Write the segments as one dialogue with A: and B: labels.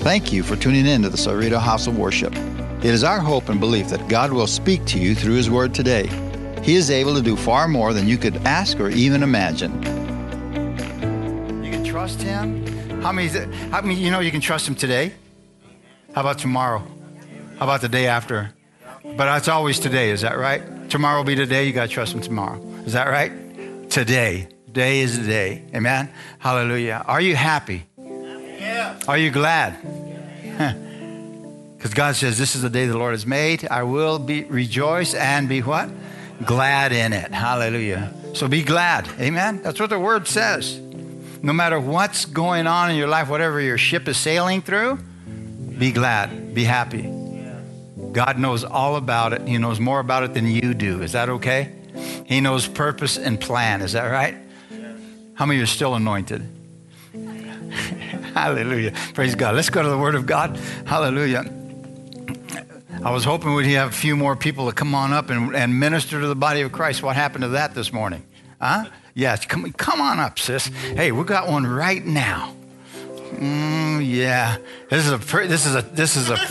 A: Thank you for tuning in to the Cerrito House of Worship. It is our hope and belief that God will speak to you through His Word today. He is able to do far more than you could ask or even imagine. You can trust Him? How many you know you can trust Him today? How about tomorrow? How about the day after? But it's always today, is that right? Tomorrow will be today, you got to trust Him tomorrow. Is that right? Today. Day is the day. Amen? Hallelujah. Are you happy? Yeah. Are you glad? Because God says, this is the day the Lord has made. I will rejoice and be what? Glad in it. Hallelujah. So be glad. Amen? That's what the Word says. No matter what's going on in your life, whatever your ship is sailing through, be glad. Be happy. God knows all about it. He knows more about it than you do. Is that okay? He knows purpose and plan. Is that right? How many of you are still anointed? Hallelujah. Praise God. Let's go to the Word of God. Hallelujah. I was hoping we'd have a few more people to come on up and minister to the body of Christ. What happened to that this morning? Huh? Yes. Come on up, sis. Hey, we got one right now. Yeah. This is a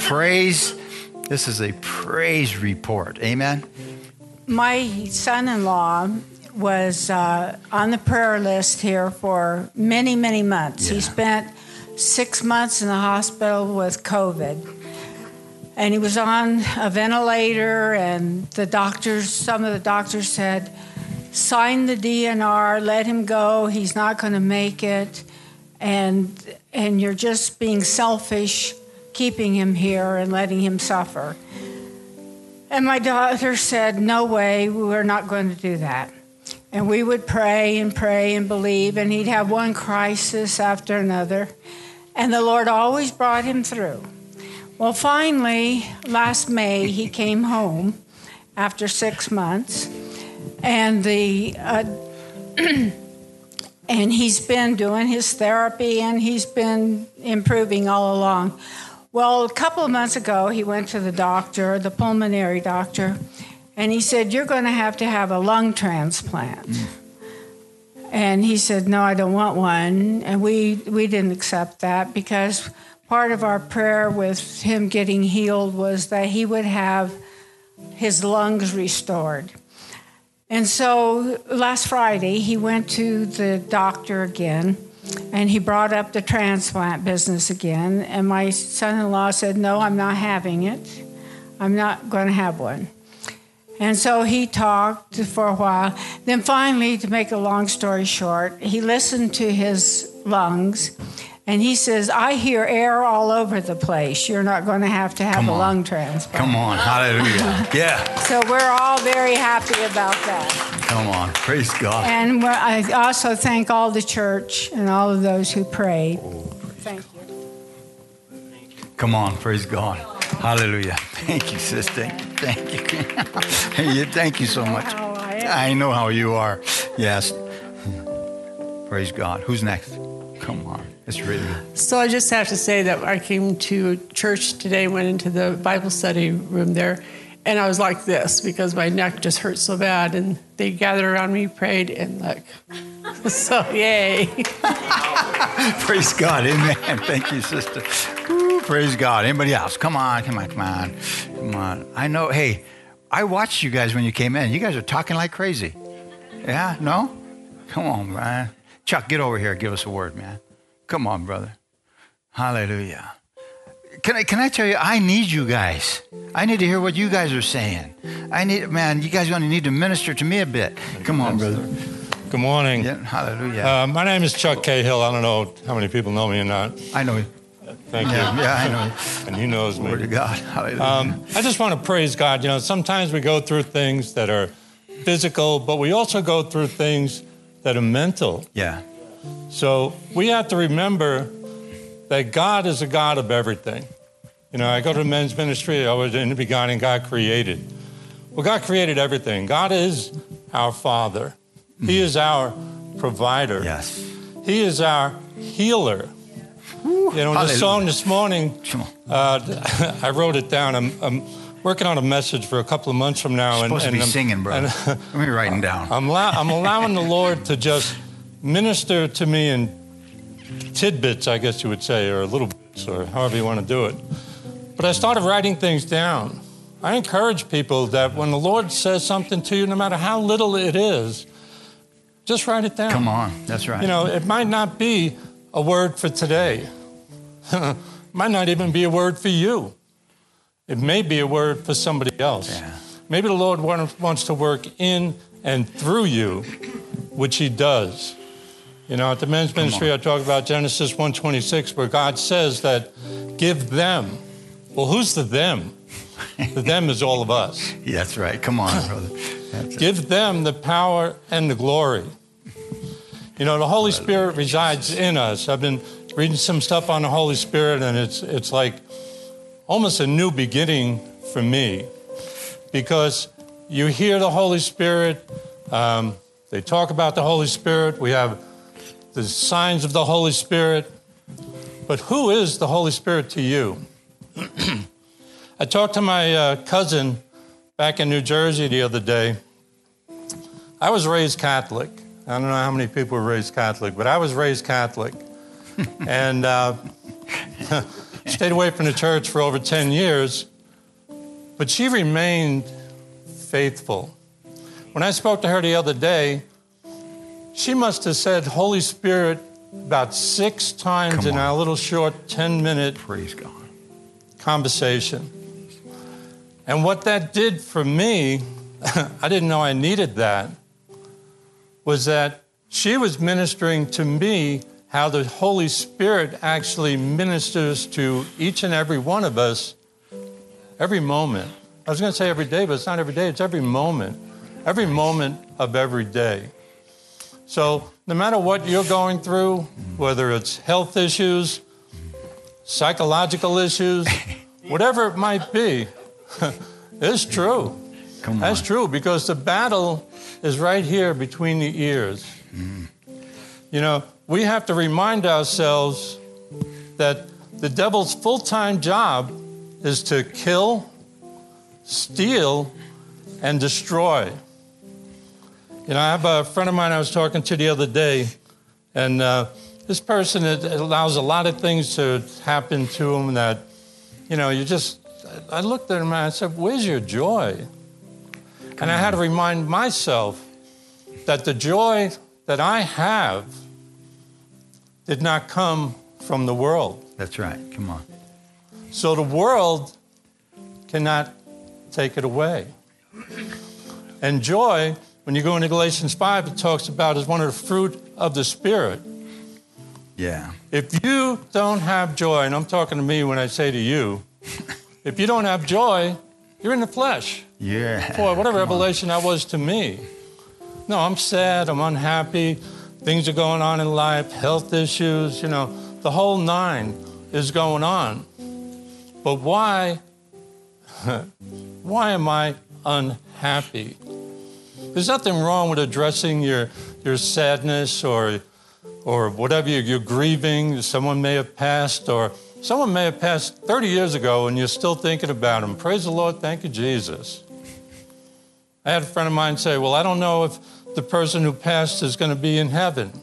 A: praise report. Amen.
B: My son-in-law was on the prayer list here for many, many months. Yeah. He spent 6 months in the hospital with COVID. And he was on a ventilator, and some of the doctors said, sign the DNR, let him go, he's not going to make it. And you're just being selfish, keeping him here and letting him suffer. And my daughter said, no way, we're not going to do that. And we would pray and believe, and he'd have one crisis after another. And the Lord always brought him through. Well, finally, last May, he came home after 6 months. And and he's been doing his therapy, and he's been improving all along. Well, a couple of months ago, he went to the doctor, the pulmonary doctor, and he said, you're going to have a lung transplant. And he said, no, I don't want one. And we didn't accept that, because part of our prayer with him getting healed was that he would have his lungs restored. And so last Friday, he went to the doctor again, and he brought up the transplant business again. And my son-in-law said, no, I'm not having it. I'm not going to have one. And so he talked for a while. Then finally, to make a long story short, he listened to his lungs, and he says, I hear air all over the place. You're not going to have a lung transplant.
A: Come on. Hallelujah. Yeah.
B: So we're all very happy about that.
A: Come on. Praise God.
B: And I also thank all the church and all of those who prayed. Thank you.
A: Come on. Praise God. Hallelujah. Thank you, sis. Thank you. Thank you so much. I know how you are. Yes. Praise God. Who's next? Come on. It's really good.
C: So I just have to say that I came to church today, went into the Bible study room there, and I was like this because my neck just hurt so bad. And they gathered around me, prayed, and look. So, yay.
A: Praise God. Amen. Thank you, sister. Woo, praise God. Anybody else? Come on. I know. Hey, I watched you guys when you came in. You guys are talking like crazy. Yeah? No? Come on, man. Chuck, get over here. Give us a word, man. Come on, brother. Hallelujah. Can I tell you, I need you guys. I need to hear what you guys are saying. You guys are going to need to minister to me a bit. Come on, brother.
D: Good morning.
A: Yeah, hallelujah.
D: My name is Chuck Cahill. I don't know how many people know me or not.
A: I know you.
D: Thank you.
A: Yeah, I know you.
D: And he knows me.
A: Word to God. Hallelujah.
D: I just want to praise God. Sometimes we go through things that are physical, but we also go through things that are mental.
A: Yeah.
D: So we have to remember that God is a God of everything. I go to the men's ministry. I was in the beginning, God created. Well, God created everything. God is our Father. He is our provider.
A: Yes.
D: He is our healer. The song this morning, I wrote it down. I'm working on a message for a couple of months from now.
A: You're supposed to be singing, bro. Let me write it down.
D: I'm allowing the Lord to just minister to me in tidbits, I guess you would say, or little bits. notes or however you want to do it. But I started writing things down. I encourage people that when the Lord says something to you, no matter how little it is, just write it down.
A: Come on, that's right.
D: You know, it might not be a word for today. It might not even be a word for you. It may be a word for somebody else.
A: Yeah.
D: Maybe the Lord wants to work in and through you, which he does. You know, at the men's ministry, I talk about Genesis 1:26, where God says that give them. Well, who's the them? The them is all of us.
A: Yeah, that's right. Come on, brother.
D: Give them the power and the glory. You know, the Holy Spirit resides in us. I've been reading some stuff on the Holy Spirit, and it's like almost a new beginning for me, because you hear the Holy Spirit. They talk about the Holy Spirit. We have the signs of the Holy Spirit. But who is the Holy Spirit to you? I talked to my cousin back in New Jersey the other day. I was raised Catholic. I don't know how many people were raised Catholic, but I was raised Catholic. And stayed away from the church for over 10 years. But she remained faithful. When I spoke to her the other day, she must have said Holy Spirit about 6 times in our little short 10-minute
A: Praise God.
D: conversation. And what that did for me, I didn't know I needed that, was that she was ministering to me how the Holy Spirit actually ministers to each and every one of us every moment. I was going to say every day, but it's not every day, it's every moment of every day. So no matter what you're going through, whether it's health issues, psychological issues, whatever it might be, it's true.
A: Come on.
D: That's true, because the battle is right here between the ears. You know, we have to remind ourselves that the devil's full-time job is to kill, steal, and destroy. You know, I have a friend of mine I was talking to the other day, and this person, it allows a lot of things to happen to him that, you know, I looked at him and I said, where's your joy? And I had to remind myself that the joy that I have did not come from the world.
A: That's right. Come on.
D: So the world cannot take it away. And joy, when you go into Galatians 5, it talks about as one of the fruit of the Spirit.
A: Yeah.
D: If you don't have joy, and I'm talking to me when I say to you, if you don't have joy, you're in the flesh.
A: Yeah.
D: Boy, what a revelation that was to me. No, I'm sad, I'm unhappy, things are going on in life, health issues, you know, the whole 9 is going on. But why am I unhappy? There's nothing wrong with addressing your sadness or whatever you're grieving. Someone may have passed, or someone may have passed 30 years ago and you're still thinking about them. Praise the Lord, thank you, Jesus. I had a friend of mine say, well, I don't know if the person who passed is going to be in heaven.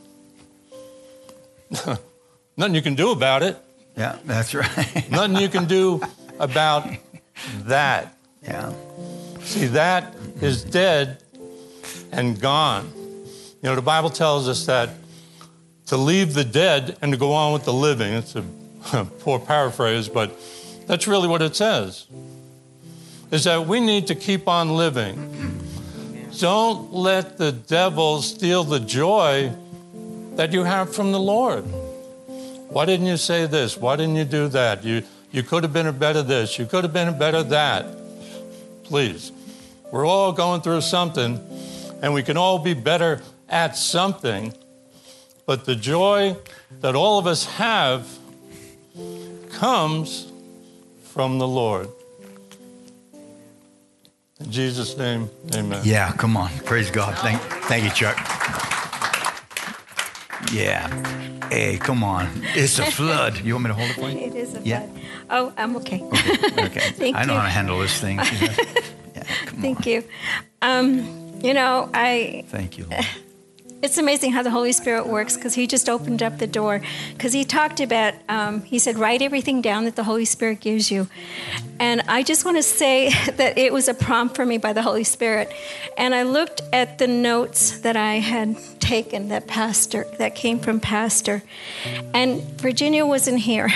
D: Nothing you can do about it.
A: Yeah, that's right.
D: Nothing you can do about that.
A: Yeah.
D: See, that is dead and gone. You know, the Bible tells us that to leave the dead and to go on with the living. It's a poor paraphrase, but that's really what it says. Is that we need to keep on living. Don't let the devil steal the joy that you have from the Lord. Why didn't you say this? Why didn't you do that? You could have been a better this. You could have been a better that. Please. We're all going through something, and we can all be better at something. But the joy that all of us have comes from the Lord. In Jesus' name, amen.
A: Yeah, come on. Praise God. Thank you, Chuck. Yeah. Hey, come on. It's a flood. You want me to hold it for you?
E: It is a
A: Yeah.
E: flood. Oh, I'm okay.
A: Okay.
E: Thank
A: I know
E: you.
A: how to handle this thing. Yeah, come
E: Thank
A: on.
E: you. You know,
A: Thank you, Lord.
E: It's amazing how the Holy Spirit works, because he just opened up the door. Because he talked about, he said, write everything down that the Holy Spirit gives you. And I just want to say that it was a prompt for me by the Holy Spirit. And I looked at the notes that I had taken that came from Pastor. And Virginia wasn't here.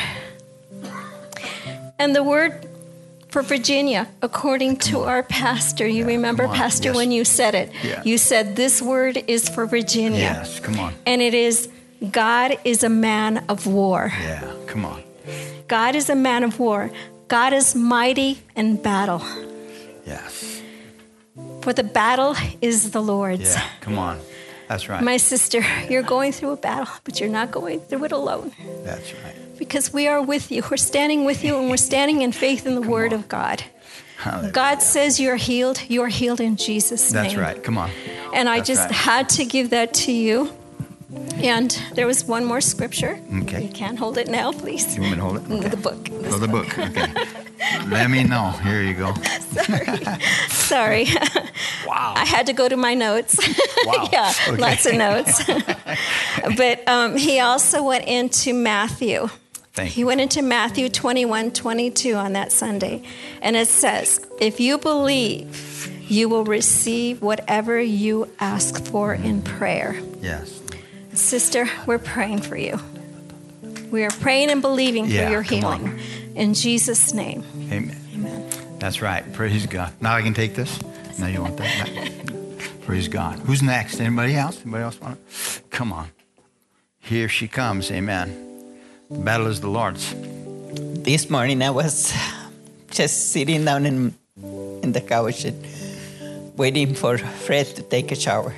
E: And the word for Virginia, according to our pastor, you remember, Pastor,
A: yes.
E: when you said it, you said this word is for Virginia.
A: Yes, come on.
E: And it is, God is a man of war.
A: Yeah, come on.
E: God is a man of war. God is mighty in battle.
A: Yes.
E: For the battle is the Lord's.
A: Yeah, come on. That's right.
E: My sister, you're going through a battle, but you're not going through it alone.
A: That's right.
E: Because we are with you. We're standing with you, and we're standing in faith in the Word of God.
A: Hallelujah.
E: God says you're healed. You're healed in Jesus' name.
A: That's right. Come on.
E: And I
A: That's
E: just
A: right.
E: had to give that to you. And there was one more scripture.
A: Okay.
E: You can't hold it now, please.
A: You want me to hold it? Okay.
E: The book.
A: Oh, the book. Okay. Let me know. Here you go.
E: Sorry.
A: Wow.
E: I had to go to my notes.
A: Wow.
E: Yeah,
A: Okay.
E: lots of notes. But he also went into Matthew.
A: Thank
E: He
A: you.
E: went into Matthew 21:22 on that Sunday. And it says, if you believe, you will receive whatever you ask for in prayer.
A: Yes.
E: Sister, we're praying for you. We are praying and believing
A: Yeah,
E: for your
A: come on.
E: healing. In Jesus' name.
A: Amen.
E: Amen.
A: That's right. Praise God. Now I can take this? No, you want that? Praise God. Who's next? Anybody else? Anybody else want to? Come on. Here she comes. Amen. The battle is the Lord's.
F: This morning I was just sitting down in the couch and waiting for Fred to take a shower.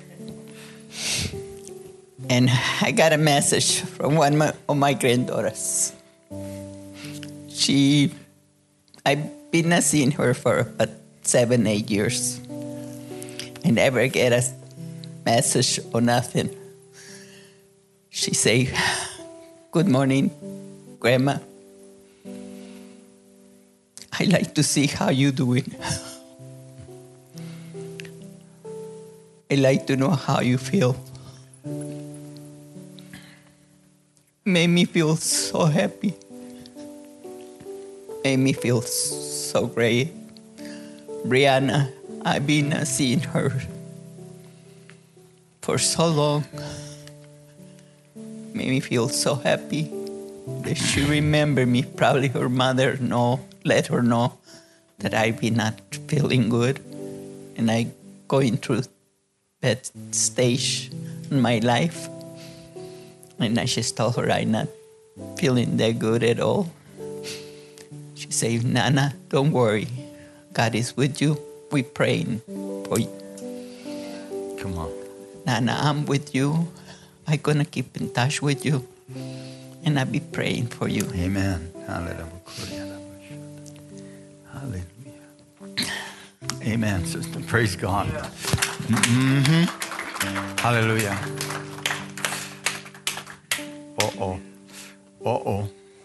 F: And I got a message from one of my granddaughters. I've been not seeing her for about 7-8 years. I never get a message or nothing. She say, good morning, Grandma. I like to see how you doing. I like to know how you feel. Made me feel so happy. Made me feel so great. Brianna, I've been seeing her for so long. Made me feel so happy that she remembered me. Probably her mother let her know that I've been not feeling good, and I going through that stage in my life. And I just told her I'm not feeling that good at all. She said, Nana, don't worry. God is with you. We're praying for you.
A: Come on.
F: Nana, I'm with you. I'm going to keep in touch with you. And I'll be praying for you.
A: Amen. Hallelujah. Hallelujah. Amen, sister. Praise God. Mm-hmm. Hallelujah. Uh-oh. Uh-oh.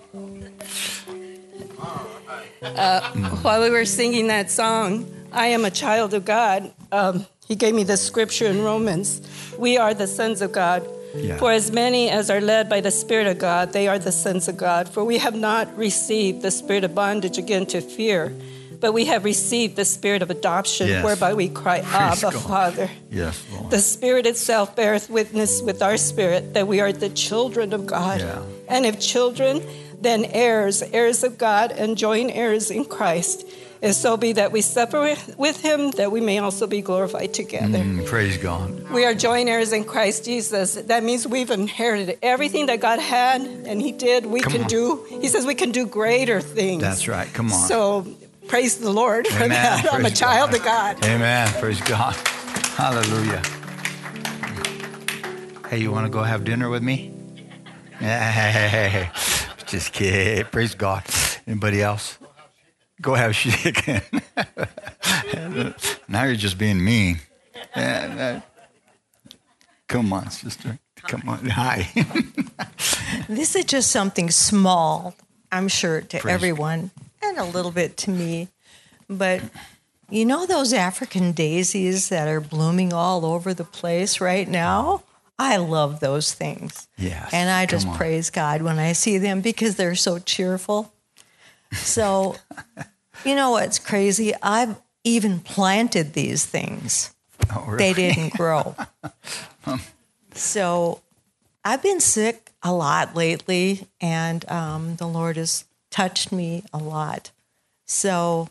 G: While we were singing that song, I am a child of God, he gave me the scripture in Romans. We are the sons of God.
A: Yeah.
G: For as many as are led by the Spirit of God, they are the sons of God. For we have not received the spirit of bondage again to fear, but we have received the spirit of adoption,
A: Yes.
G: whereby we cry,
A: Praise
G: Abba,
A: God.
G: Father.
A: Yes, Lord.
G: The Spirit itself beareth witness with our spirit that we are the children of God.
A: Yeah.
G: And if children, then heirs, heirs of God, and joint heirs in Christ. If so be that we suffer with him, that we may also be glorified together.
A: Praise God.
G: We are joint heirs in Christ Jesus. That means we've inherited everything that God had and he did, we
A: Come
G: can
A: on.
G: do. He says we can do greater things.
A: That's right. Come on.
G: So praise the Lord for
A: Amen.
G: that. I'm a
A: Praise
G: child
A: God.
G: of God.
A: Amen. Praise God. Hallelujah. Hey, you want to go have dinner with me? Hey. Just kidding. Praise God. Anybody else? Go have chicken. Now you're just being mean. Come on, sister. Come on. Hi.
H: This is just something small, I'm sure, to
A: Praise
H: everyone and a little bit to me. But You know those African daisies that are blooming all over the place right now? I love those things.
A: Yes.
H: And I just
A: come on.
H: praise God when I see them because they're so cheerful. So, you know what's crazy? I've even planted these things.
A: Oh, really?
H: They didn't grow. So I've been sick a lot lately, and the Lord has touched me a lot. So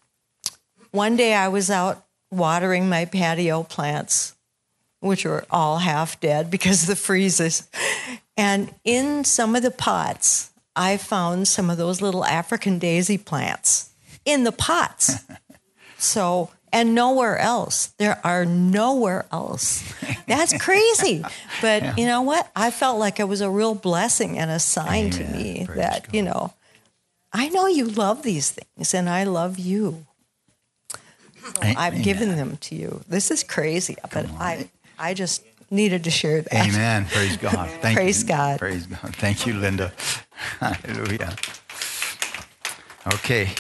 H: one day I was out watering my patio plants, which were all half dead because of the freezes. And in some of the pots, I found some of those little African daisy plants in the pots. So, and nowhere else. There are nowhere else. That's crazy. But you know what? I felt like it was a real blessing and a sign to me
A: Praise
H: that,
A: God.
H: you know, I know you love these things and I love you. So I've given them to you. This is crazy, but I just needed to share that.
A: Amen. Praise God. Thank
H: Praise
A: you.
H: God.
A: Praise God. Thank you, Linda. Hallelujah. Okay.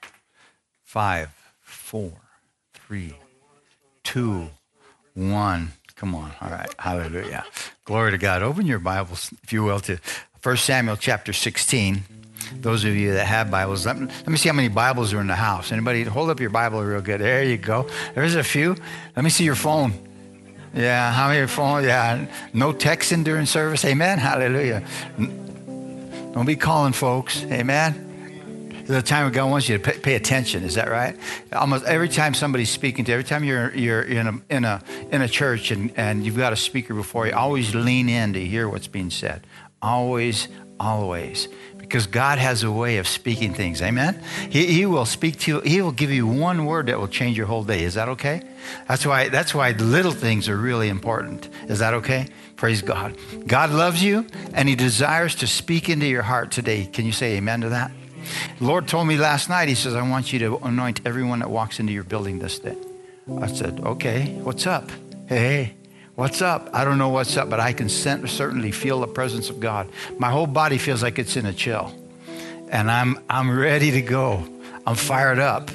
A: 5, 4, 3, 2, 1. Come on. All right. Hallelujah. Glory to God. Open your Bibles, if you will, to 1 Samuel chapter 16. Those of you that have Bibles, let me see how many Bibles are in the house. Anybody? Hold up your Bible real good. There you go. There's a few. Let me see your phone. Yeah, how many phone? Yeah, no texting during service. Amen. Hallelujah. Don't be calling folks. Amen. The time God wants you to pay attention. Is that right? Almost every time somebody's speaking to, every time you're in a church and you've got a speaker before you, always lean in to hear what's being said. Always. Because God has a way of speaking things. Amen. He will speak to you. He will give you one word that will change your whole day. Is that okay? That's why the little things are really important. Is that okay? Praise God. God loves you and he desires to speak into your heart today. Can you say amen to that? The Lord told me last night, he says, I want you to anoint everyone that walks into your building this day. I said, okay, what's up? Hey, what's up? I don't know what's up, but I can certainly feel the presence of God. My whole body feels like it's in a chill. And I'm ready to go. I'm fired up.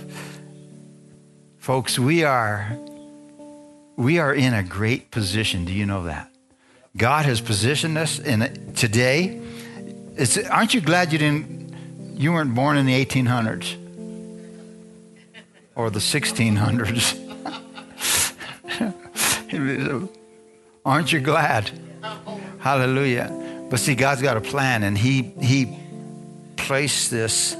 A: Folks, we are in a great position. Do you know that? God has positioned us in today. Aren't you glad you weren't born in the 1800s or the 1600s? Aren't you glad? Hallelujah. But see, God's got a plan, and he placed this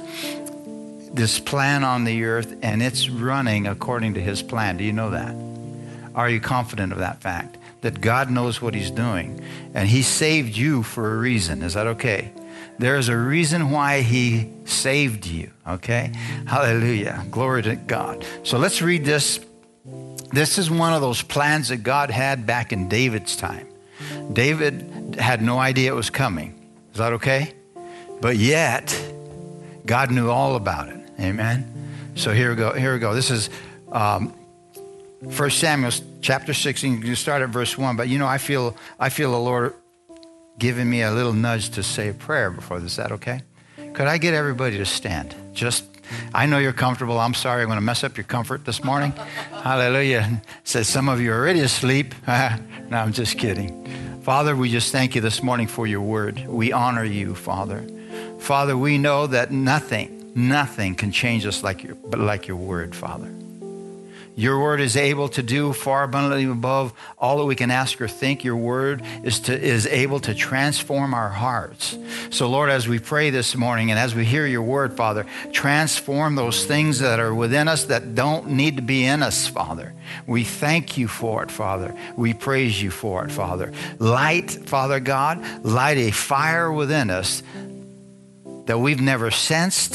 A: plan on the earth, and it's running according to his plan. Do you know that? Are you confident of that fact? That God knows what he's doing, and he saved you for a reason. Is that okay? There's a reason why he saved you, okay? Hallelujah. Glory to God. So let's read this. This is one of those plans that God had back in David's time. David had no idea it was coming. Is that okay? But yet, God knew all about it. Amen? So here we go. This is 1 Samuel chapter 16. You can start at verse 1. But, you know, I feel the Lord giving me a little nudge to say a prayer before this. Is that okay? Could I get everybody to stand? I know you're comfortable. I'm sorry. I'm going to mess up your comfort this morning. Hallelujah. Says some of you are already asleep. No, I'm just kidding. Father, we just thank you this morning for your word. We honor you, Father. Father, we know that nothing can change us like your word, Father. Your word is able to do far abundantly above all that we can ask or think. Your word is able to transform our hearts. So, Lord, as we pray this morning and as we hear your word, Father, transform those things that are within us that don't need to be in us, Father. We thank you for it, Father. We praise you for it, Father. Light, Father God, light a fire within us that we've never sensed,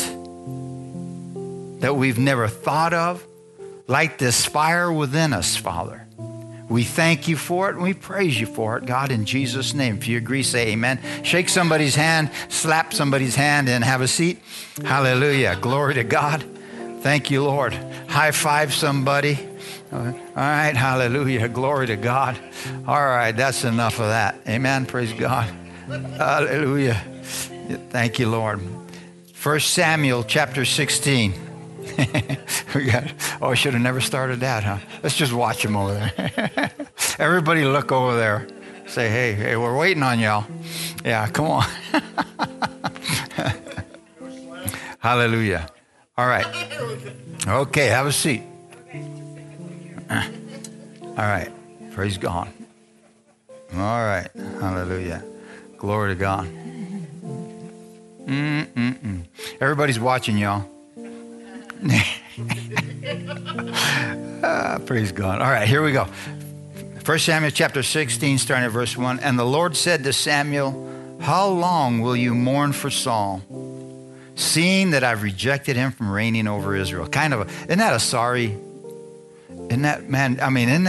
A: that we've never thought of. Light this fire within us, Father. We thank you for it and we praise you for it, God, in Jesus' name. If you agree, say amen. Shake somebody's hand, slap somebody's hand, and have a seat. Hallelujah. Glory to God. Thank you, Lord. High five somebody. All right. Hallelujah. Glory to God. All right. That's enough of that. Amen. Praise God. Hallelujah. Thank you, Lord. 1 Samuel chapter 16. I should have never started that, huh? Let's just watch them over there. Everybody look over there. Say, hey, we're waiting on y'all. Yeah, come on. Hallelujah. All right. Okay, have a seat. All right. Praise God. All right. Hallelujah. Glory to God. Everybody's watching, y'all. Praise God. All right, here we go. 1 Samuel chapter 16, starting at verse 1. And the Lord said to Samuel, how long will you mourn for Saul, seeing that I've rejected him from reigning over Israel? Isn't that a sorry? Isn't that, man,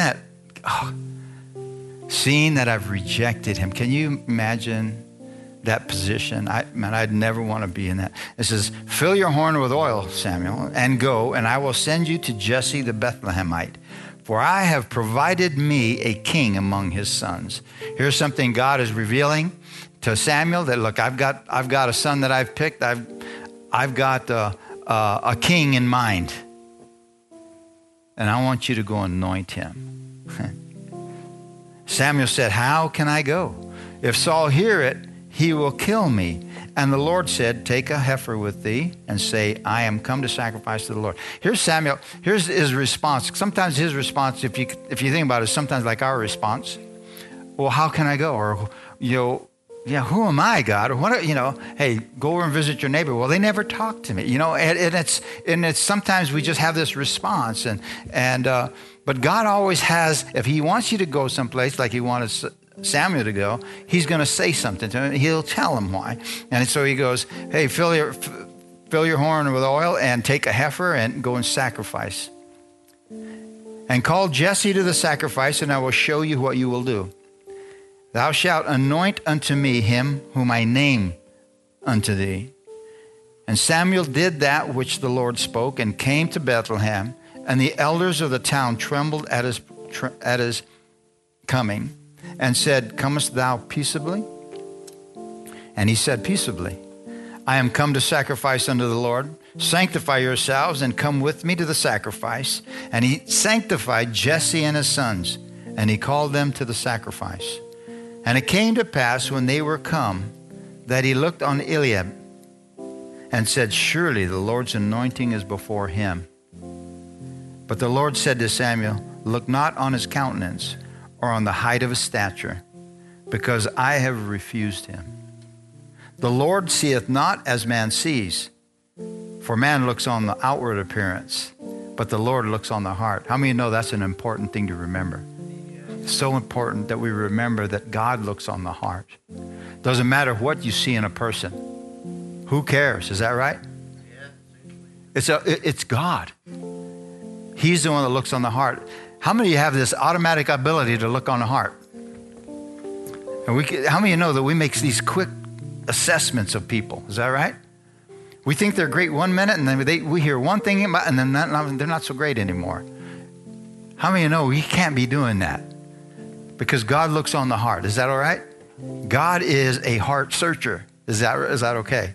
A: seeing that I've rejected him. Can you imagine that position? I'd never want to be in that. It says, fill your horn with oil, Samuel, and go, and I will send you to Jesse the Bethlehemite. For I have provided me a king among his sons. Here's something God is revealing to Samuel, that look, I've got a son that I've picked. I've got a king in mind, and I want you to go anoint him. Samuel said, how can I go? If Saul hear it, he will kill me. And the Lord said, take a heifer with thee and say, I am come to sacrifice to the Lord. Here's Samuel. Here's his response. Sometimes his response, if you think about it, is sometimes like our response. Well, how can I go? Or, who am I, God? Or what? Hey, go over and visit your neighbor. Well, they never talk to me. And it's sometimes we just have this response. But God always has, if he wants you to go someplace like he wanted Samuel to go, he's going to say something to him. He'll tell him why. And so he goes, hey, fill your horn with oil and take a heifer and go and sacrifice. And call Jesse to the sacrifice, and I will show you what you will do. Thou shalt anoint unto me him whom I name unto thee. And Samuel did that which the Lord spoke, and came to Bethlehem, and the elders of the town trembled at his coming, and said, comest thou peaceably? And he said, peaceably. I am come to sacrifice unto the Lord. Sanctify yourselves and come with me to the sacrifice. And he sanctified Jesse and his sons, and he called them to the sacrifice. And it came to pass when they were come that he looked on Eliab and said, surely the Lord's anointing is before him. But the Lord said to Samuel, look not on his countenance or on the height of his stature, because I have refused him. The Lord seeth not as man sees, for man looks on the outward appearance, but the Lord looks on the heart. How many know that's an important thing to remember? It's so important that we remember that God looks on the heart. Doesn't matter what you see in a person. Who cares? Is that right? It's God. He's the one that looks on the heart. How many of you have this automatic ability to look on the heart? And how many of you know that we make these quick assessments of people? Is that right? We think they're great 1 minute, and then we hear one thing, and then they're not so great anymore. How many of you know we can't be doing that? Because God looks on the heart. Is that all right? God is a heart searcher. Is that okay?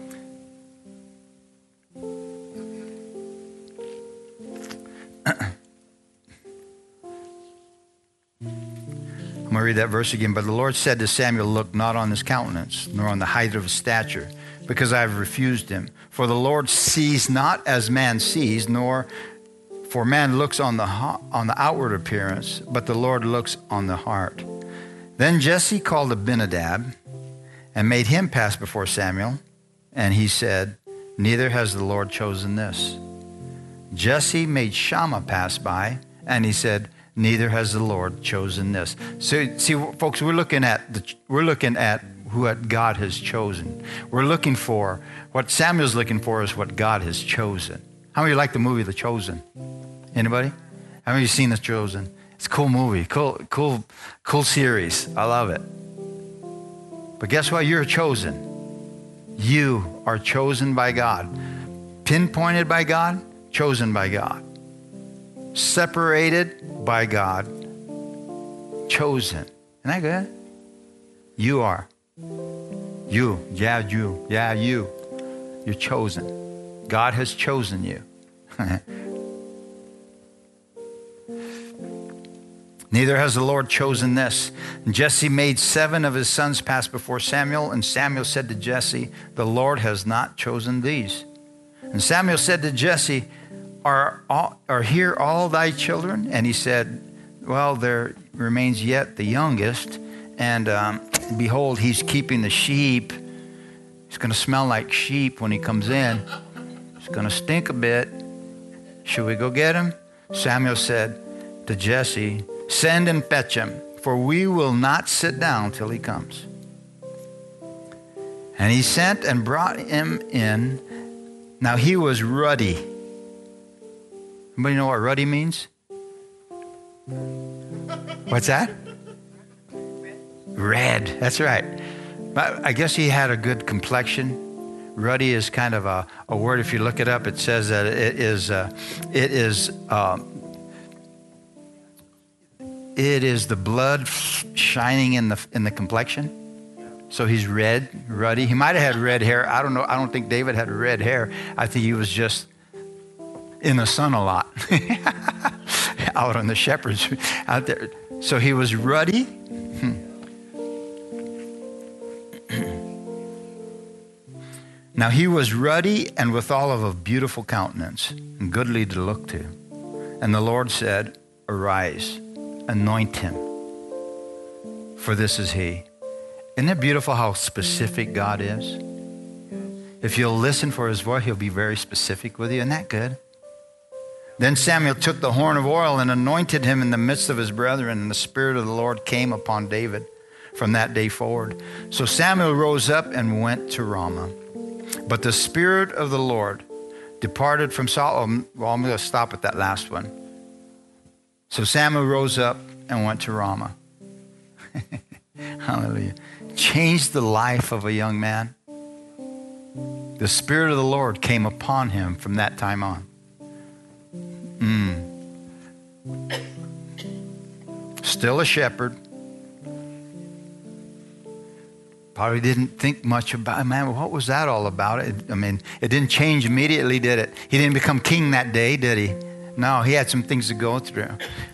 A: I'm going to read that verse again. But the Lord said to Samuel, look not on his countenance, nor on the height of his stature, because I have refused him. For the Lord sees not as man sees, nor for man looks on the outward appearance, but the Lord looks on the heart. Then Jesse called Abinadab and made him pass before Samuel. And he said, neither has the Lord chosen this. Jesse made Shammah pass by, and he said, neither has the Lord chosen this. So, see, folks, we're looking at what God has chosen. We're looking for, what Samuel's looking for is what God has chosen. How many of you like the movie The Chosen? Anybody? How many of you seen The Chosen? It's a cool movie, cool series. I love it. But guess what? You're chosen. You are chosen by God. Pinpointed by God, chosen by God. Separated by God, chosen. Isn't that good? You are. You. Yeah, you. Yeah, you. You're chosen. God has chosen you. Neither has the Lord chosen this. And Jesse made 7 of his sons pass before Samuel, and Samuel said to Jesse, the Lord has not chosen these. And Samuel said to Jesse, are here all thy children? And he said, well, there remains yet the youngest, and behold, he's keeping the sheep. He's going to smell like sheep when he comes in. It's going to stink a bit. Should we go get him? Samuel said to Jesse, send and fetch him, for we will not sit down till he comes. And he sent and brought him in. Now he was ruddy. Anybody know what ruddy means? What's that? Red. That's right. But I guess he had a good complexion. Ruddy is kind of a word. If you look it up, it says that it is the blood shining in the complexion. So he's red, ruddy. He might have had red hair. I don't know. I don't think David had red hair. I think he was just in the sun a lot, out on the shepherds out there. So he was ruddy. Now he was ruddy and withal of a beautiful countenance, and goodly to look to. And the Lord said, arise, anoint him, for this is he. Isn't it beautiful how specific God is? If you'll listen for his voice, he'll be very specific with you. Isn't that good? Then Samuel took the horn of oil and anointed him in the midst of his brethren, and the Spirit of the Lord came upon David from that day forward. So Samuel rose up and went to Ramah. But the Spirit of the Lord departed from Saul. Well, I'm going to stop at that last one. So Samuel rose up and went to Ramah. Hallelujah. Changed the life of a young man. The Spirit of the Lord came upon him from that time on. Still a shepherd. Probably didn't think much about it. Man, what was that all about? It didn't change immediately, did it? He didn't become king that day, did he? No, he had some things to go through.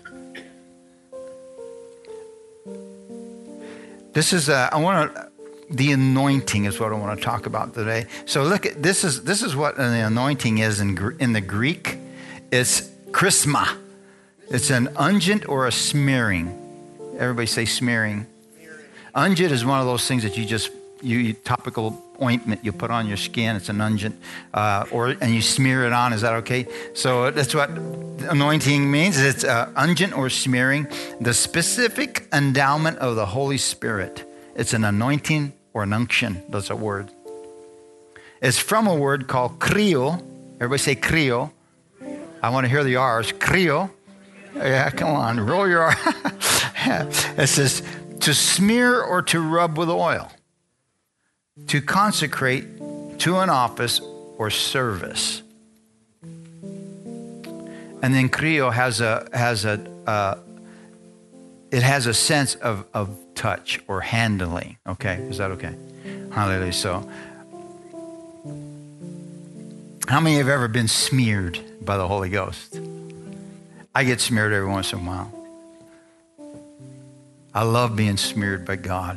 A: This is the anointing is what I want to talk about today. So look at this is what the anointing is in the Greek. It's chrisma. It's an unguent or a smearing. Everybody say smearing. Unguent is one of those things that you topical ointment you put on your skin. It's an unguent, and you smear it on. Is that okay? So that's what anointing means. It's unguent or smearing, the specific endowment of the Holy Spirit. It's an anointing or an unction. That's a word. It's from a word called krio. Everybody say krio. I want to hear the R's. Krio. Yeah, come on, roll your R. It says to smear or to rub with oil, to consecrate to an office or service. And then krio has a sense of touch or handling. Okay, is that okay? Hallelujah. So, how many have ever been smeared by the Holy Ghost? I get smeared every once in a while. I love being smeared by God.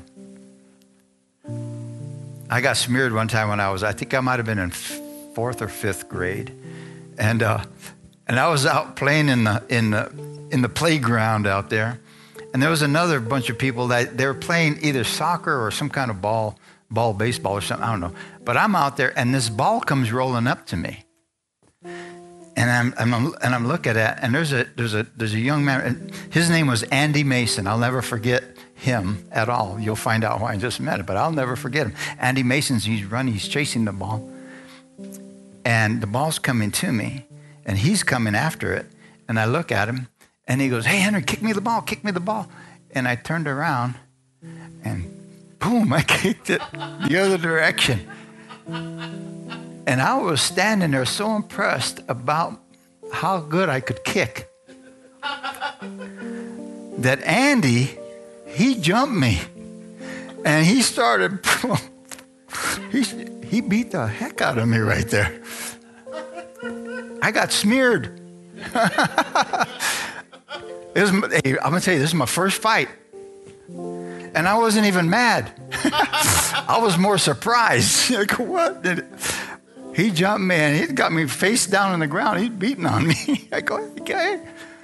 A: I got smeared one time when I think I might have been in 4th or 5th grade, and I was out playing in the playground out there, and there was another bunch of people that they were playing either soccer or some kind of ball baseball or something. I don't know, but I'm out there, and this ball comes rolling up to me, and I'm looking at it, and there's a young man, and his name was Andy Mason. I'll never forget him at all. You'll find out why I just met him, but I'll never forget him. Andy Mason's, he's chasing the ball, and the ball's coming to me, and he's coming after it, and I look at him, and he goes, "Hey, Henry, kick me the ball." And I turned around, and boom, I kicked it the other direction. And I was standing there so impressed about how good I could kick that Andy, he jumped me, and he started, he beat the heck out of me right there. I got smeared. I'm going to tell you, this is my first fight. And I wasn't even mad. I was more surprised. Like, what? He jumped me and he got me face down on the ground. He's beating on me. I go, okay.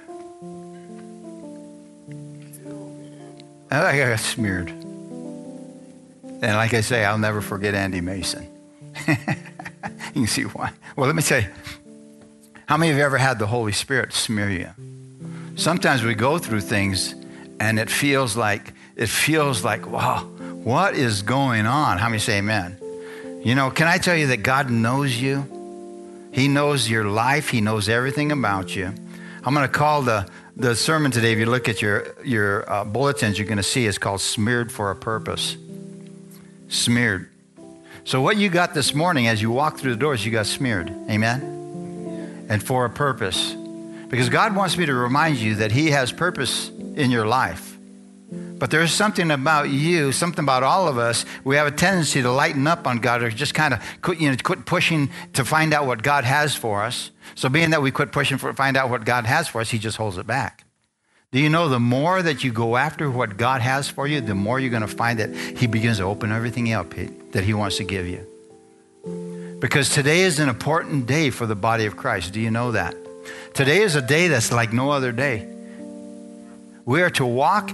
A: And I got smeared. And like I say, I'll never forget Andy Mason. You can see why. Well, let me tell you. How many of you ever had the Holy Spirit smear you? Sometimes we go through things and it feels like, wow, what is going on? How many say amen? You know, can I tell you that God knows you? He knows your life. He knows everything about you. I'm going to call the sermon today, if you look at your bulletins, you're going to see it's called Smeared for a Purpose. Smeared. So what you got this morning as you walk through the doors, you got smeared. Amen? And for a purpose. Because God wants me to remind you that He has purpose in your life. But there's something about you, something about all of us. We have a tendency to lighten up on God or just kind of quit pushing to find out what God has for us. So being that we quit pushing to find out what God has for us, He just holds it back. Do you know the more that you go after what God has for you, the more you're going to find that He begins to open everything up that He wants to give you. Because today is an important day for the body of Christ. Do you know that? Today is a day that's like no other day. We are to walk.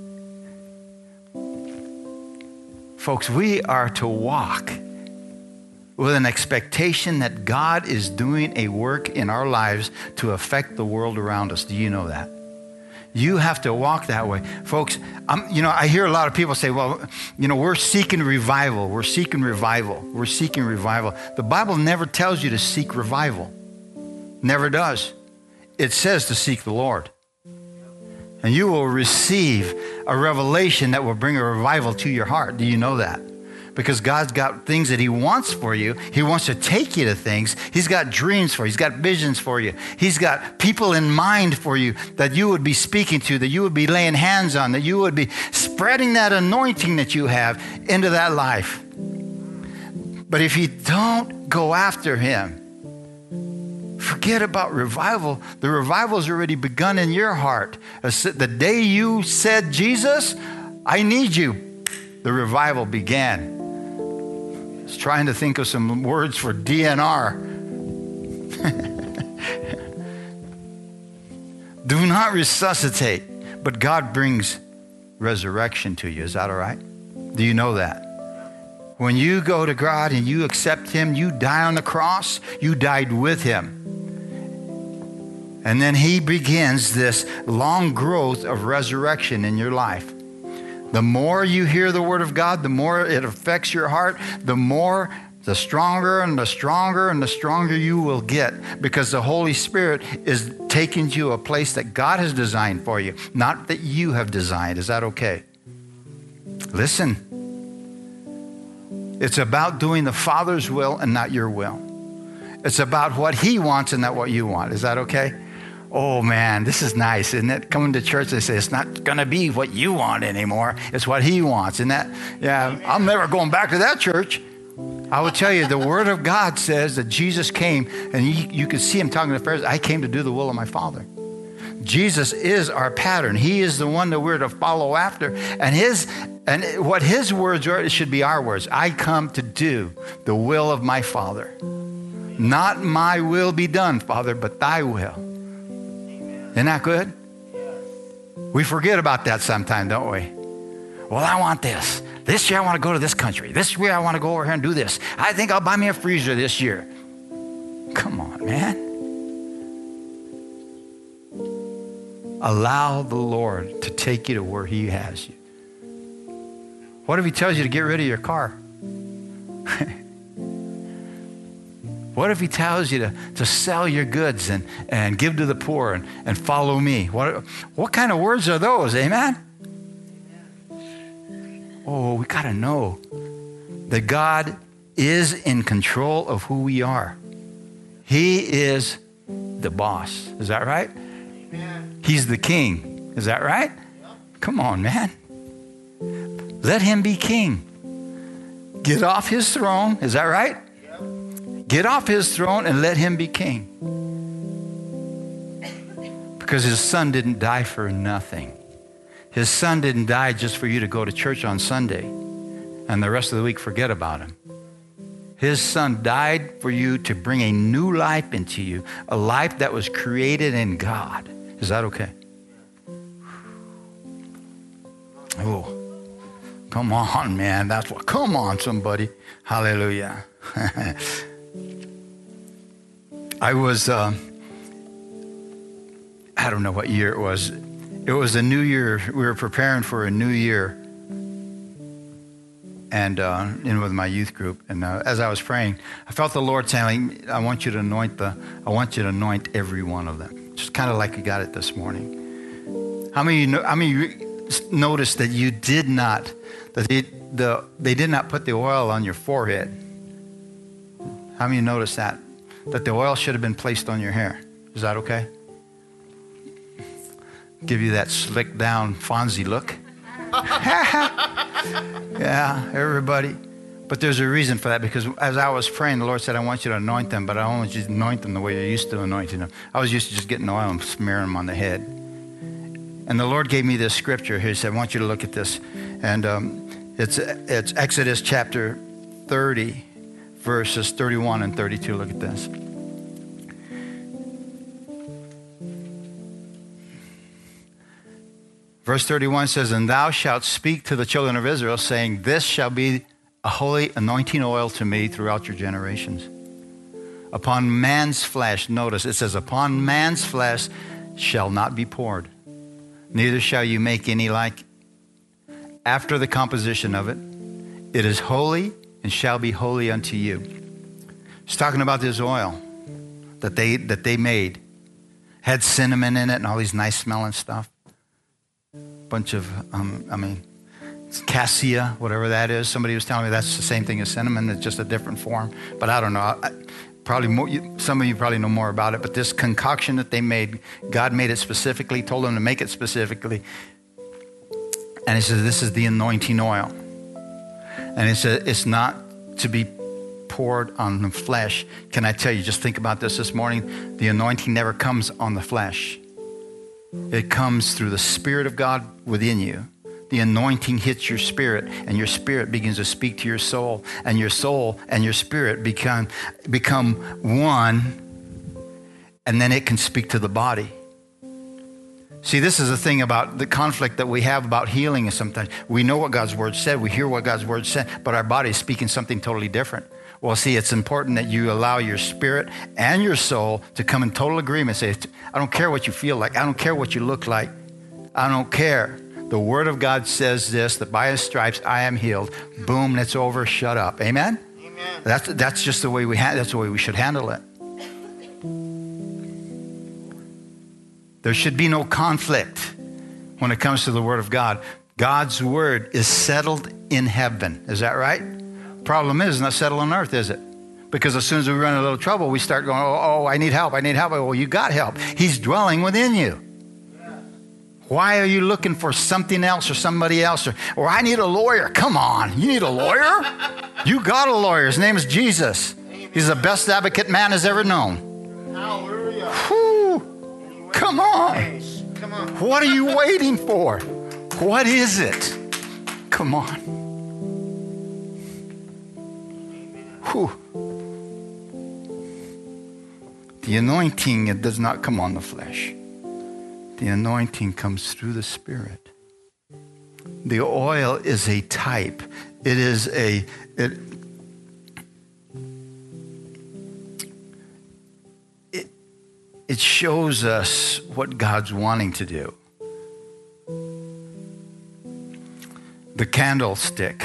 A: Folks, we are to walk with an expectation that God is doing a work in our lives to affect the world around us. Do you know that? You have to walk that way. Folks, I hear a lot of people say, well, we're seeking revival. We're seeking revival. We're seeking revival. The Bible never tells you to seek revival. Never does. It says to seek the Lord. And you will receive a revelation that will bring a revival to your heart. Do you know that? Because God's got things that He wants for you. He wants to take you to things. He's got dreams for you. He's got visions for you. He's got people in mind for you that you would be speaking to, that you would be laying hands on, that you would be spreading that anointing that you have into that life. But if you don't go after Him, forget about revival. The revival's already begun in your heart. The day you said, Jesus, I need you, the revival began. I was trying to think of some words for DNR. Do not resuscitate, but God brings resurrection to you. Is that all right? Do you know that? When you go to God and you accept Him, you die on the cross, you died with Him. And then He begins this long growth of resurrection in your life. The more you hear the Word of God, the more it affects your heart, the stronger and the stronger and the stronger you will get, because the Holy Spirit is taking you to a place that God has designed for you, not that you have designed. Is that okay? Listen. It's about doing the Father's will and not your will. It's about what He wants and not what you want. Is that okay? Oh man, this is nice, isn't it? Coming to church, they say it's not going to be what you want anymore. It's what He wants. And that, yeah, I'm never going back to that church. I will tell you, the Word of God says that Jesus came, and you could see Him talking to the Pharisees. I came to do the will of my Father. Jesus is our pattern. He is the one that we're to follow after. And what His words are, it should be our words. I come to do the will of my Father. Not my will be done, Father, but Thy will. Isn't that good? We forget about that sometime, don't we? Well, I want this. This year I want to go to this country. This year I want to go over here and do this. I think I'll buy me a freezer this year. Come on, man. Allow the Lord to take you to where He has you. What if He tells you to get rid of your car? What if He tells you to sell your goods and give to the poor and follow me? What kind of words are those? Amen? Oh, we got to know that God is in control of who we are. He is the boss. Is that right? Amen. He's the king. Is that right? Yep. Come on, man. Let Him be king. Get off His throne. Is that right? Get off His throne and let Him be king.
I: Because his son didn't die for nothing. His son didn't die just for you to go to church on Sunday and the rest of the week forget about him. His son died for you to bring a new life into you, a life that was created in God. Is that okay? Oh, come on, man. That's what, come on, somebody. Hallelujah. I was, I don't know what year it was. It was a new year. We were preparing for a new year. And in with my youth group, and as I was praying, I felt the Lord saying, "I want you to anoint every one of them." Just kind of like you got it this morning. How many of you noticed that you did not, that they did not put the oil on your forehead? How many noticed that? That the oil should have been placed on your hair. Is that okay? Give you that slick down Fonzie look. Yeah, everybody. But there's a reason for that, because as I was praying, the Lord said, "I want you to anoint them, but I don't want you to anoint them the way you're used to anointing them." I was used to just getting oil and smearing them on the head. And the Lord gave me this scripture. He said, "I want you to look at this." And it's Exodus chapter 30, verses 31 and 32. Look at this. Verse 31 says, "And thou shalt speak to the children of Israel, saying, This shall be a holy anointing oil to me throughout your generations. Upon man's flesh," notice it says, "upon man's flesh shall not be poured. Neither shall you make any like after the composition of it. It is holy and shall be holy unto you." It's talking about this oil that they made. Had cinnamon in it and all these nice smelling stuff. Bunch of, cassia, whatever that is. Somebody was telling me that's the same thing as cinnamon. It's just a different form. But I don't know. Probably more, some of you probably know more about it. But this concoction that they made, God made it specifically, told them to make it specifically. And he says, this is the anointing oil. And it says it's not to be poured on the flesh. Can I tell you, just think about this morning. The anointing never comes on the flesh. It comes through the Spirit of God within you. The anointing hits your spirit, and your spirit begins to speak to your soul, and your soul and your spirit become one, and then it can speak to the body. See, this is the thing about the conflict that we have about healing. Is sometimes we know what God's word said, we hear what God's word said, but our body is speaking something totally different. Well, see, it's important that you allow your spirit and your soul to come in total agreement. Say, I don't care what you feel like. I don't care what you look like. I don't care. The word of God says this, that by his stripes I am healed. Boom, that's over. Shut up. Amen? Amen. That's just the way that's the way we should handle it. There should be no conflict when it comes to the word of God. God's word is settled in heaven. Is that right? Problem is, it's not settled on earth, is it? Because as soon as we run a little trouble, we start going, oh, I need help. Well, you got help. He's dwelling within you. Why are you looking for something else or somebody else? Or I need a lawyer. Come on, you need a lawyer? You got a lawyer. His name is Jesus. He's the best advocate man has ever known. Hallelujah. Whew. Come on. Come on. What are you waiting for? What is it? Come on. Whew. The anointing, it does not come on the flesh. The anointing comes through the Spirit. The oil is a type. It is it shows us what God's wanting to do. The candlestick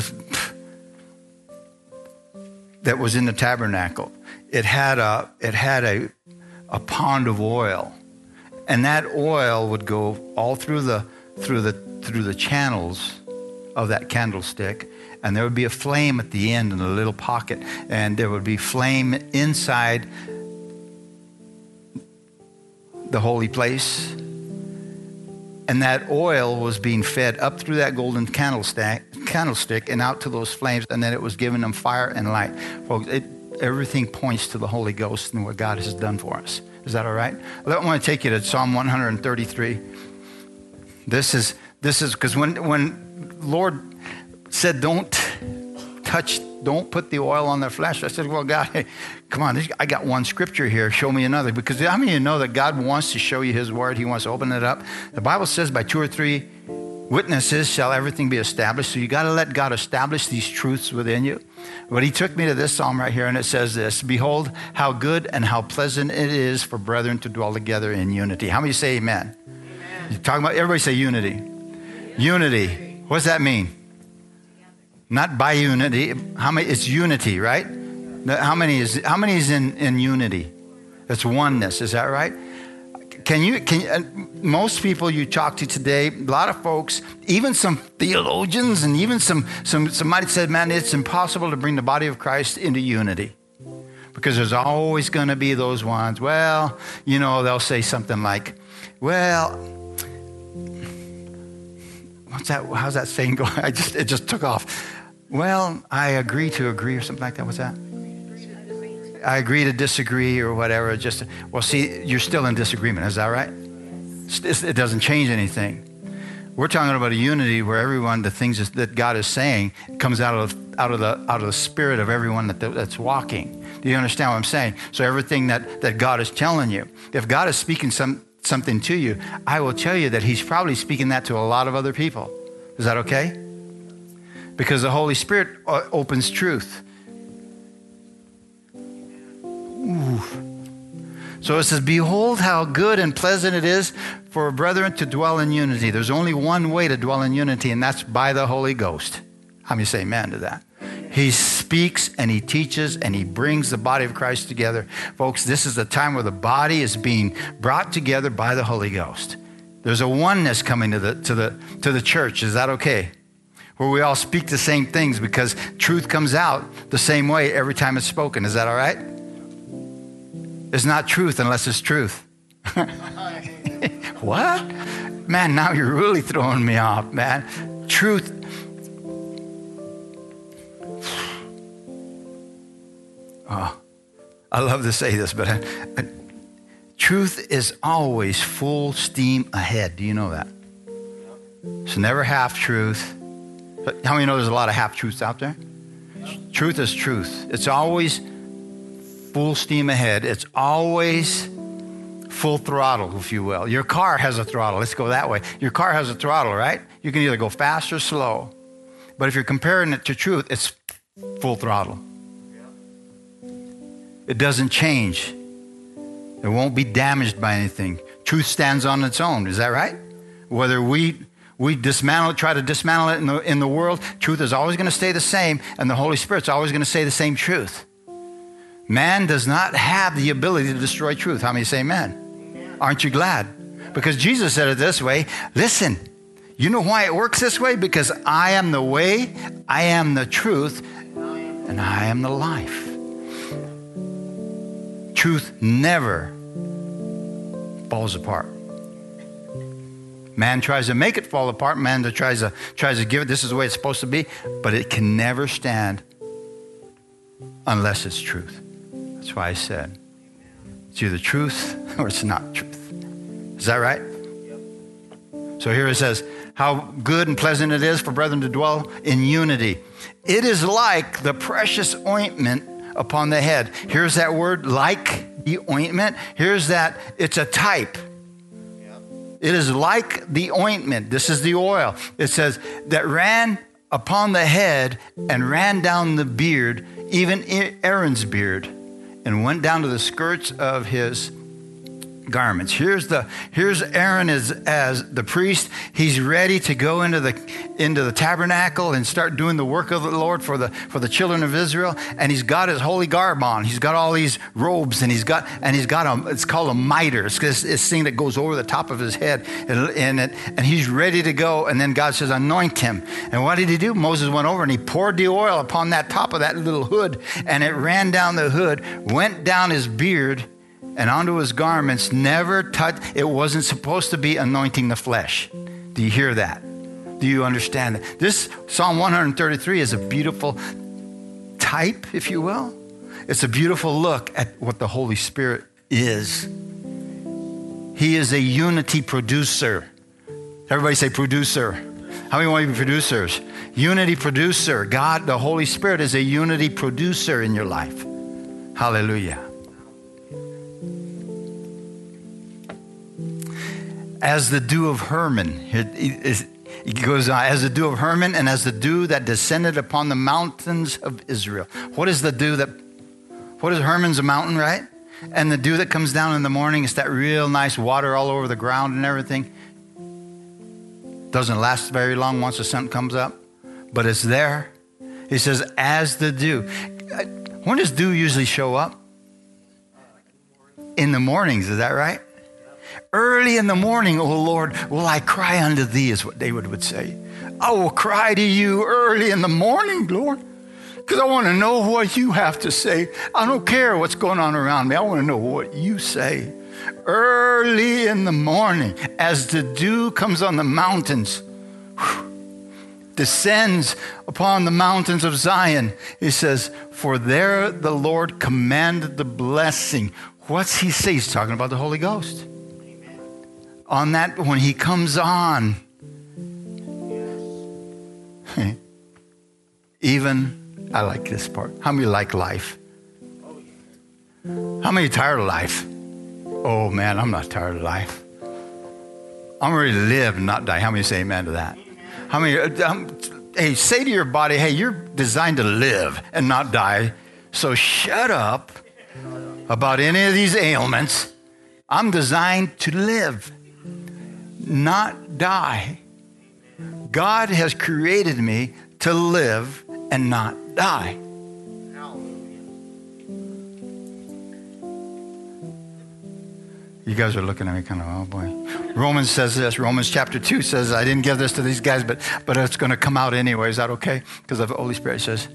I: that was in the tabernacle, it had a pond of oil. And that oil would go all through the channels of that candlestick, and there would be a flame at the end in a little pocket, and there would be flame inside the holy place. And that oil was being fed up through that golden candlestick and out to those flames, and then it was giving them fire and light. Folks, everything points to the Holy Ghost and what God has done for us. Is that all right? I want to take you to Psalm 133. This is because when Lord said, don't put the oil on their flesh, I said, well, God, hey, come on, I got one scripture here. Show me another. Because how many of you know that God wants to show you his word? He wants to open it up. The Bible says by 2 or 3 witnesses shall everything be established. So you got to let God establish these truths within you. But he took me to this psalm right here, and it says this: behold, how good and how pleasant it is for brethren to dwell together in unity. How many say amen? Amen. You're talking about, everybody say unity. Amen. Unity. What does that mean? Not by unity. How many? It's unity, right? How many is in unity? It's oneness. Is that right? Most people you talk to today, a lot of folks, even some theologians, and even somebody said, man, it's impossible to bring the body of Christ into unity, because there's always going to be those ones. Well, they'll say something like, well, what's that? How's that saying go? It just took off. Well, I agree to agree, or something like that. What's that? I agree to disagree, or whatever. Well, see, you're still in disagreement. Is that right? It doesn't change anything. We're talking about a unity where everyone, the things that God is saying, comes out of the spirit of everyone that's walking. Do you understand what I'm saying? So everything that God is telling you, if God is speaking something to you, I will tell you that he's probably speaking that to a lot of other people. Is that okay? Because the Holy Spirit opens truth. Ooh. So it says, behold how good and pleasant it is for brethren to dwell in unity. There's only one way to dwell in unity, and that's by the Holy Ghost. How many say amen to that? He speaks and he teaches and he brings the body of Christ together. Folks, this is the time where the body is being brought together by the Holy Ghost. There's a oneness coming to the church. Is that okay? Where we all speak the same things, because truth comes out the same way every time it's spoken. Is that all right? It's not truth unless it's truth. What? Man, now you're really throwing me off, man. Truth. Oh, I love to say this, but truth is always full steam ahead. Do you know that? It's never half truth. But how many know there's a lot of half truths out there? Truth is truth. It's always full steam ahead. It's always full throttle, if you will. Your car has a throttle. Let's go that way. Your car has a throttle, right? You can either go fast or slow. But if you're comparing it to truth, it's full throttle. It doesn't change. It won't be damaged by anything. Truth stands on its own. Is that right? Whether we try to dismantle it in the world, truth is always going to stay the same, and the Holy Spirit's always going to say the same truth. Man does not have the ability to destroy truth. How many say amen? Amen. Aren't you glad? Because Jesus said it this way: listen, you know why it works this way? Because I am the way, I am the truth, and I am the life. Truth never falls apart. Man tries to make it fall apart. Man tries to give it, this is the way it's supposed to be, but it can never stand unless it's truth. That's why I said it's either truth or it's not truth. Is that right? Yep. So here it says, how good and pleasant it is for brethren to dwell in unity. It is like the precious ointment upon the head. Here's that word, like the ointment. Here's that, it's a type. It is like the ointment. This is the oil. It says that ran upon the head and ran down the beard, even Aaron's beard, and went down to the skirts of his garments. Here's Aaron as the priest. He's ready to go into the tabernacle and start doing the work of the Lord for the children of Israel. And he's got his holy garb on. He's got all these robes, and he's got it's called a mitre. It's this thing that goes over the top of his head, and he's ready to go. And then God says, anoint him. And what did he do? Moses went over and he poured the oil upon that top of that little hood, and it ran down the hood, went down his beard, and onto his garments, never touched. It wasn't supposed to be anointing the flesh. Do you hear that? Do you understand that? This Psalm 133 is a beautiful type, if you will. It's a beautiful look at what the Holy Spirit is He is a unity producer. Everybody say producer. How many want to be producers? Unity producer. God, the Holy Spirit, is a unity producer in your life. Hallelujah. As the dew of Hermon. It goes on, as the dew of Hermon and as the dew that descended upon the mountains of Israel. What is the dew that, what is Hermon's a mountain, right? And the dew that comes down in the morning, it's that real nice water all over the ground and everything. Doesn't last very long once the sun comes up, but it's there. He says, as the dew. When does dew usually show up? In the mornings, is that right? Early in the morning, O Lord, will I cry unto thee, is what David would say. I will cry to you early in the morning, Lord, because I want to know what you have to say. I don't care what's going on around me. I want to know what you say. Early in the morning, as the dew comes on the mountains, descends upon the mountains of Zion, he says, for there the Lord commanded the blessing. What's he say? He's talking about the Holy Ghost. Amen. On that, when he comes on, even, I like this part. How many like life? How many are tired of life? Oh man, I'm not tired of life. I'm ready to live and not die. How many say amen to that? How many, hey, say to your body, hey, you're designed to live and not die. So shut up about any of these ailments. I'm designed to live, not die. God has created me to live and not die. You guys are looking at me kind of, oh boy. Romans says this. Romans chapter 2 says, I didn't give this to these guys, but it's going to come out anyway. Is that okay? Because the Holy Spirit says.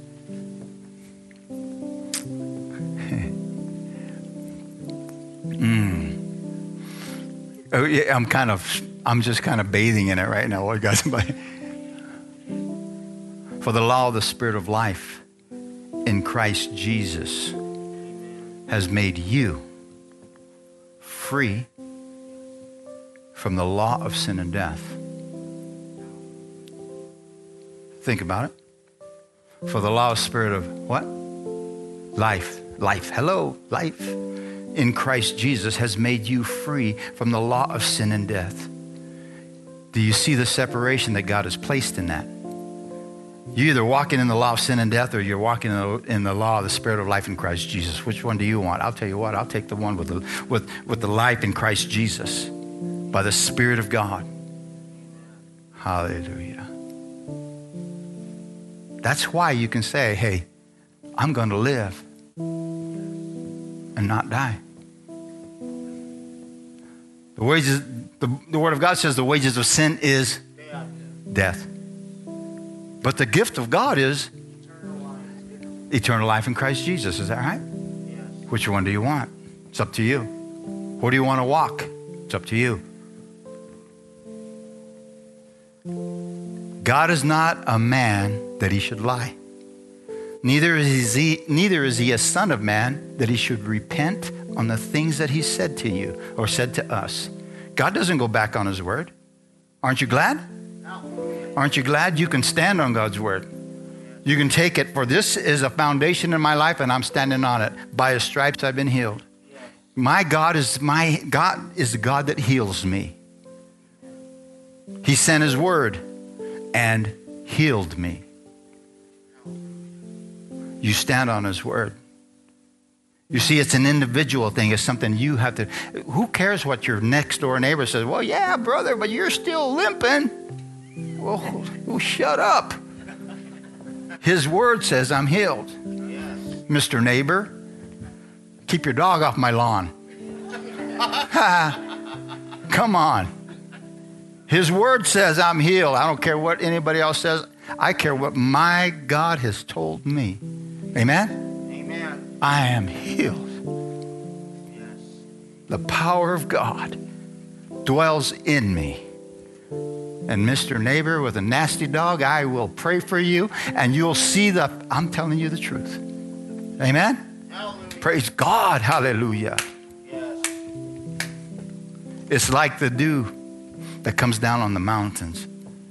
I: Oh, yeah, I'm just kind of bathing in it right now. What guys? For the law of the Spirit of life in Christ Jesus has made you free from the law of sin and death. Think about it. For the law of Spirit of what? Life. Life. Hello, life. In Christ Jesus has made you free from the law of sin and death. Do you see the separation that God has placed in that? You're either walking in the law of sin and death or you're walking in the law of the Spirit of life in Christ Jesus. Which one do you want? I'll tell you what, I'll take the one with the life in Christ Jesus by the Spirit of God. Hallelujah. That's why you can say, hey, I'm going to live and not die. The wages, the Word of God says the wages of sin is death. But the gift of God is eternal life in Christ Jesus. Is that right? Yes. Which one do you want? It's up to you. Where do you want to walk? It's up to you. God is not a man that he should lie. Neither is he a son of man that he should repent on the things that he said to you or said to us. God doesn't go back on his word. Aren't you glad? Aren't you glad you can stand on God's word? You can take it, for this is a foundation in my life and I'm standing on it. By his stripes I've been healed. My God is the God that heals me. He sent his word and healed me. You stand on his word. You see, it's an individual thing. It's something you have to. Who cares what your next door neighbor says? Well, yeah, brother, but you're still limping. Well, shut up. His word says I'm healed. Yes. Mr. Neighbor, keep your dog off my lawn. Come on. His word says I'm healed. I don't care what anybody else says. I care what my God has told me. Amen? Amen. I am healed. Yes. The power of God dwells in me. And Mr. Neighbor with a nasty dog, I will pray for you and you'll see I'm telling you the truth. Amen? Hallelujah. Praise God. Hallelujah. Yes. It's like the dew that comes down on the mountains.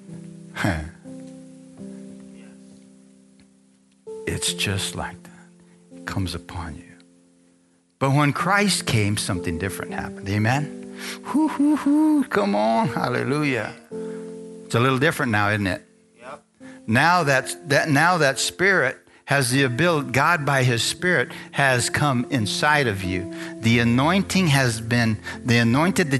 I: It's just like that. It comes upon you. But when Christ came, something different happened. Amen? Come on. Hallelujah. It's a little different now, isn't it? Yep. Now that Spirit has the ability, God by His Spirit has come inside of you. The anointing has been, the anointing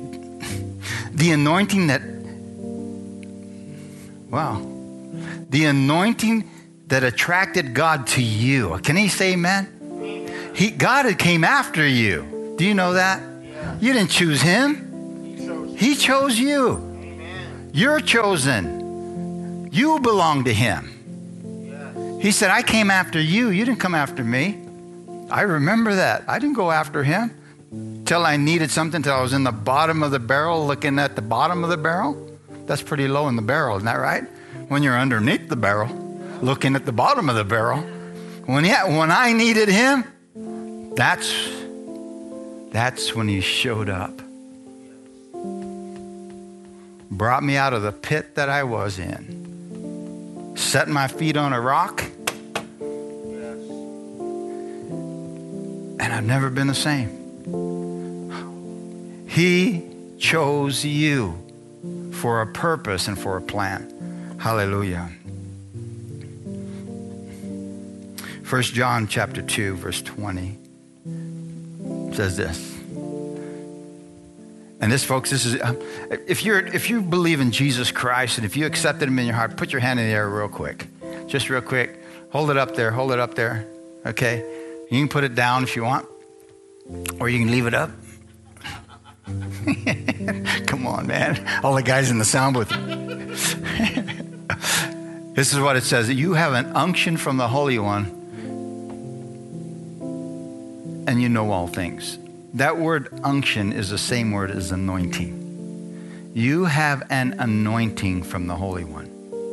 I: that attracted God to you. Can he say amen? God had came after you. Do you know that? Yeah. You didn't choose him. He chose you. Amen. You're chosen. You belong to him. Yes. He said, I came after you. You didn't come after me. I remember that. I didn't go after him till I needed something, till I was in the bottom of the barrel, looking at the bottom of the barrel. That's pretty low in the barrel, isn't that right? When you're underneath the barrel, looking at the bottom of the barrel. When I needed him, that's when he showed up. Brought me out of the pit that I was in. Set my feet on a rock. And I've never been the same. He chose you for a purpose and for a plan. Hallelujah. 1 John chapter 2, verse 20 says this. And this, folks, this is if you believe in Jesus Christ and if you accepted him in your heart, put your hand in the air real quick. Just real quick. Hold it up there. Hold it up there. Okay? You can put it down if you want. Or you can leave it up. Come on, man. All the guys in the sound booth. This is what it says. You have an unction from the Holy One, and you know all things. That word unction is the same word as anointing. You have an anointing from the Holy One.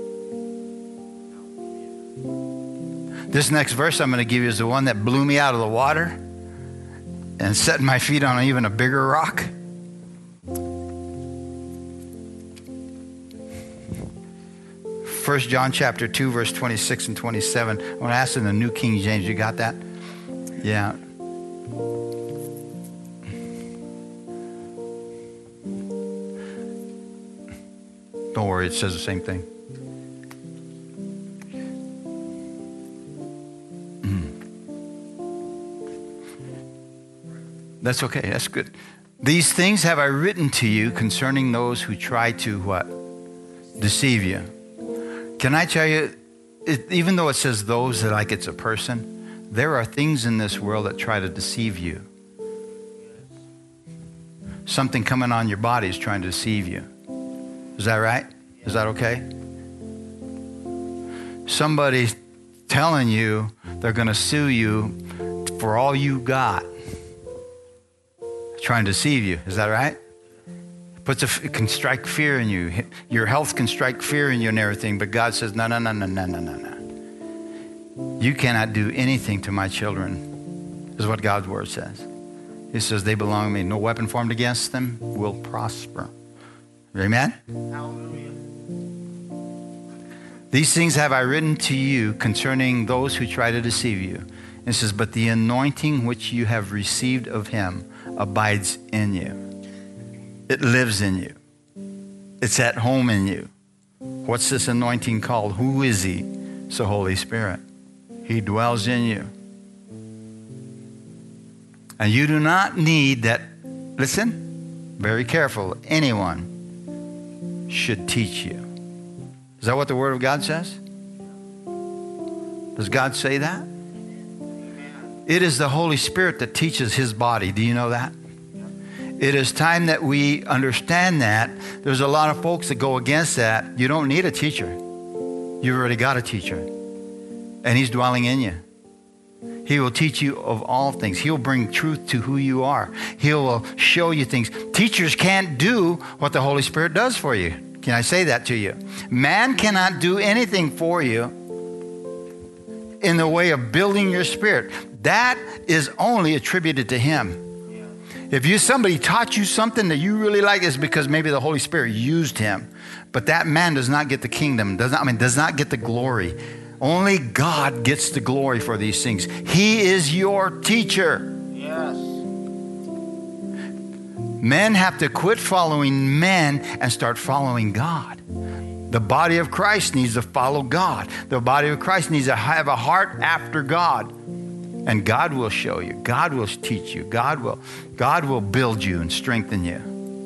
I: This next verse I'm going to give you is the one that blew me out of the water and set my feet on even a bigger rock. 1 John chapter 2, verse 26 and 27. I want to ask in the New King James. You got that? Yeah. Don't worry, it says the same thing. That's okay. That's good. These things have I written to you concerning those who try to what? Deceive you. Can I tell you, even though it says those, like it's a person, there are things in this world that try to deceive you. Something coming on your body is trying to deceive you. Is that right? Is that okay? Somebody's telling you they're going to sue you for all you got. Trying to deceive you. Is that right? It can strike fear in you. Your health can strike fear in you and everything, but God says, no. You cannot do anything to my children, is what God's word says. He says they belong to me. No weapon formed against them will prosper. Amen? Hallelujah. These things have I written to you concerning those who try to deceive you. It says, but the anointing which you have received of him abides in you. It lives in you. It's at home in you. What's this anointing called? Who is he? It's the Holy Spirit. He dwells in you. And you do not need that. Listen, very careful. Anyone should teach you. Is that what the Word of God says? Does God say that? It is the Holy Spirit that teaches his body. Do you know that? It is time that we understand that. There's a lot of folks that go against that. You don't need a teacher. You've already got a teacher. And he's dwelling in you. He will teach you of all things. He'll bring truth to who you are. He will show you things. Teachers can't do what the Holy Spirit does for you. Can I say that to you? Man cannot do anything for you in the way of building your spirit. That is only attributed to him. If somebody taught you something that you really like, it's because maybe the Holy Spirit used him. But that man does not get the kingdom, does not get the glory. Only God gets the glory for these things. He is your teacher.
J: Yes.
I: Men have to quit following men and start following God. The body of Christ needs to follow God. The body of Christ needs to have a heart after God. And God will show you. God will teach you. God will build you and strengthen you.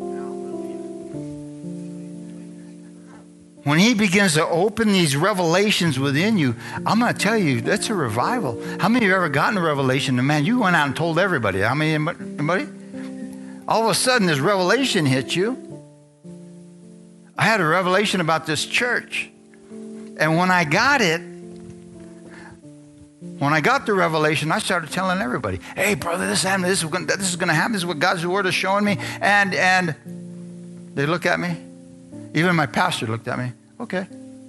I: When he begins to open these revelations within you, I'm going to tell you, that's a revival. How many of you ever gotten a revelation? And man, you went out and told everybody. How many? Anybody? All of a sudden, this revelation hit you. I had a revelation about this church. And when I got it, when I got the revelation, I started telling everybody, hey, brother, this happened. This is going to happen. This is what God's word is showing me. And they look at me. Even my pastor looked at me. Okay.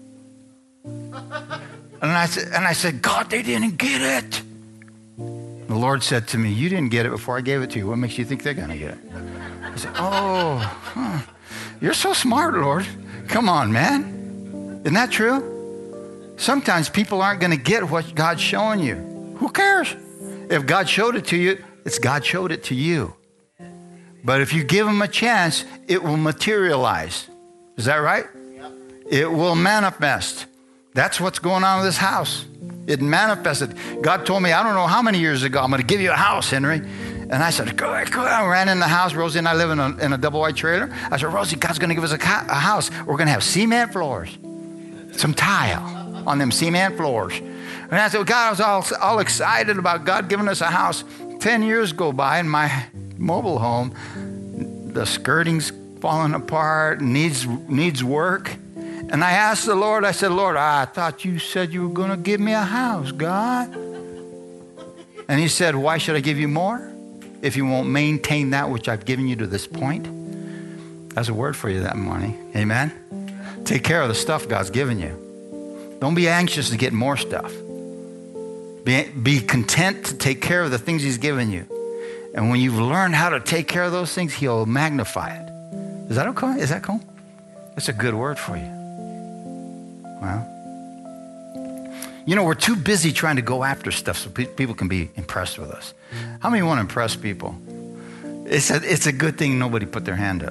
I: And I said, God, they didn't get it. The Lord said to me, you didn't get it before I gave it to you. What makes you think they're going to get it? I said, you're so smart, Lord. Come on, man. Isn't that true? Sometimes people aren't going to get what God's showing you. Who cares? If God showed it to you, it's God showed it to you. But if you give them a chance, it will materialize. Is that right? Yep. It will manifest. That's what's going on with this house. It manifested. God told me, I don't know how many years ago, I'm going to give you a house, Henry. And I said, go. I ran in the house. Rosie and I live in a double wide trailer. I said, Rosie, God's going to give us a house. We're going to have cement floors, some tile on them cement floors. And I said, God, I was all excited about God giving us a house. 10 years go by in my mobile home. The skirting's falling apart, needs work. And I asked the Lord, I said, Lord, I thought you said you were going to give me a house, God. And he said, why should I give you more if you won't maintain that which I've given you to this point? That's a word for you that morning. Amen? Take care of the stuff God's given you. Don't be anxious to get more stuff. Be content to take care of the things he's given you. And when you've learned how to take care of those things, he'll magnify it. Is that okay? Is that cool? That's a good word for you. Well, you know, we're too busy trying to go after stuff so people can be impressed with us. How many want to impress people? It's a good thing nobody put their hand up.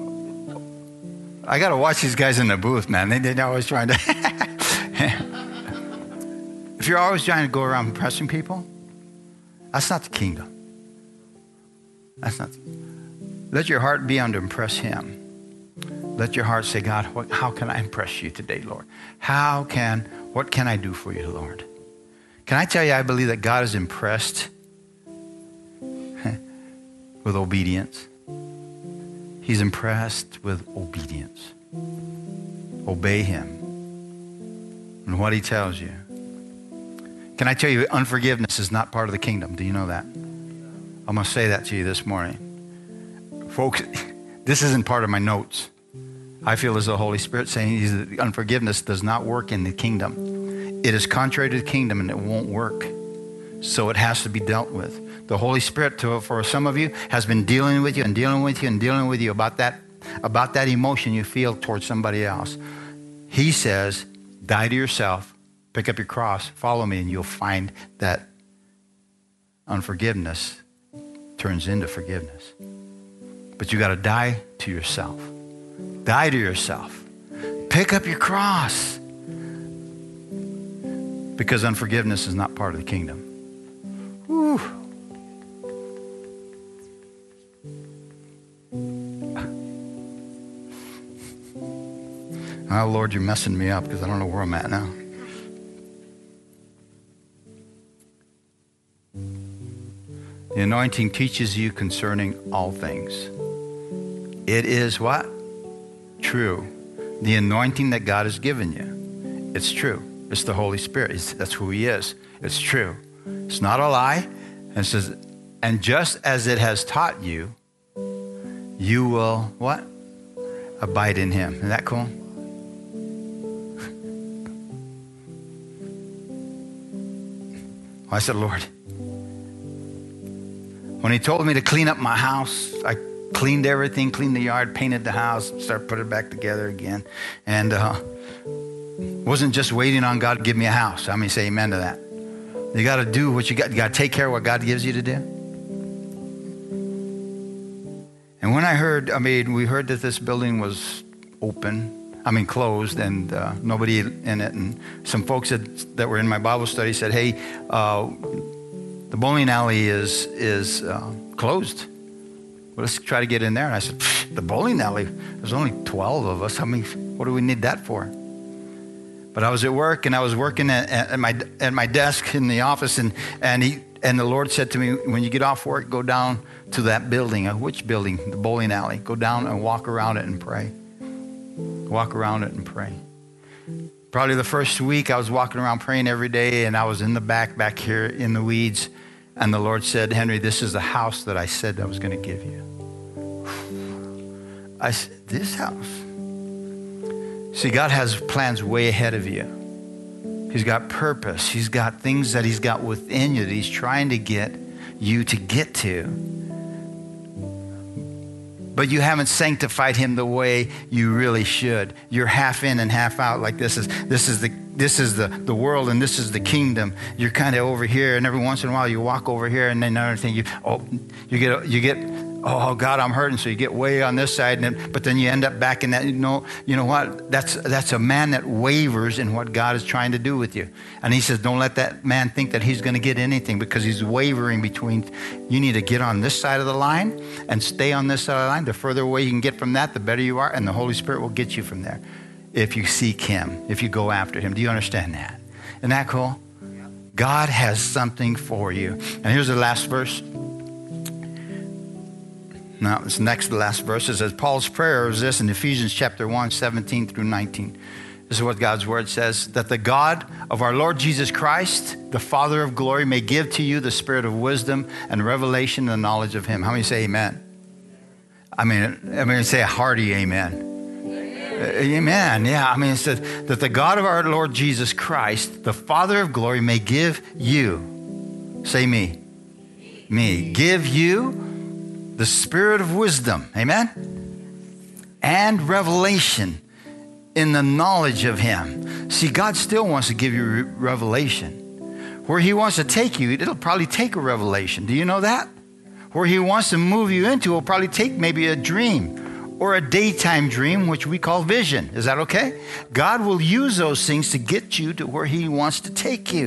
I: I got to watch these guys in the booth, man. They're always trying to. If you're always trying to go around impressing people, that's not the kingdom. That's not. Let your heart be on to impress him. Let your heart say, God, how can I impress you today, Lord? What can I do for you, Lord? Can I tell you, I believe that God is impressed with obedience. He's impressed with obedience. Obey him and what he tells you. Can I tell you, unforgiveness is not part of the kingdom? Do you know that? I'm going to say that to you this morning. Folks, this isn't part of my notes. I feel as the Holy Spirit saying that unforgiveness does not work in the kingdom. It is contrary to the kingdom and it won't work. So it has to be dealt with. The Holy Spirit, for some of you, has been dealing with you and dealing with you and dealing with you about that emotion you feel towards somebody else. He says, die to yourself, pick up your cross, follow me, and you'll find that unforgiveness turns into forgiveness. But you got to die to yourself. Die to yourself. Pick up your cross. Because unforgiveness is not part of the kingdom. Whew. Oh, Lord, you're messing me up because I don't know where I'm at now. The anointing teaches you concerning all things. It is what? True. The anointing that God has given you. It's true. It's the Holy Spirit. That's who he is. It's true. It's not a lie. And it says, and just as it has taught you, you will what? Abide in him. Isn't that cool? I said, Lord, When he told me to clean up my house, I cleaned everything, cleaned the yard, painted the house, started putting it back together again. And wasn't just waiting on God to give me a house. How many say amen to that? You got to do what you got. You got to take care of what God gives you to do. And when we heard that this building was closed, and nobody in it. And some folks that were in my Bible study said, hey, the bowling alley is closed. Well, let's try to get in there. And I said, the bowling alley, there's only 12 of us. What do we need that for? But I was at work, and I was working at my desk in the office, and the Lord said to me, when you get off work, go down to that building. Which building? The bowling alley. Go down and walk around it and pray. Walk around it and pray. Probably the first week I was walking around praying every day, and I was in the back here in the weeds, and the Lord said, Henry, this is the house that I said I was going to give you. I said, this house? See, God has plans way ahead of you. He's got purpose. He's got things that he's got within you that he's trying to get you to get to. But you haven't sanctified him the way you really should. You're half in and half out. Like this is the world, and this is the kingdom. You're kind of over here, and every once in a while you walk over here, and then another thing you get. Oh God, I'm hurting. So you get way on this side, but then you end up back in that. You know what? That's a man that wavers in what God is trying to do with you. And he says, don't let that man think that he's going to get anything, because he's wavering between. You need to get on this side of the line and stay on this side of the line. The further away you can get from that, the better you are, and the Holy Spirit will get you from there. If you seek him, if you go after him. Do you understand that? Isn't that cool? God has something for you. And here's the last verse. Now, this next to the last verse, it says, Paul's prayer is this in Ephesians chapter 1, 17 through 19. This is what God's word says, that the God of our Lord Jesus Christ, the Father of glory, may give to you the spirit of wisdom and revelation and the knowledge of him. How many say amen? Say a hearty amen. Amen. Yeah, it said that the God of our Lord Jesus Christ, the Father of glory, may give you, say me, give you the spirit of wisdom, amen, and revelation in the knowledge of him. See, God still wants to give you revelation. Where he wants to take you, it'll probably take a revelation. Do you know that? Where he wants to move you into, will probably take maybe a dream or a daytime dream, which we call vision. Is that okay? God will use those things to get you to where he wants to take you.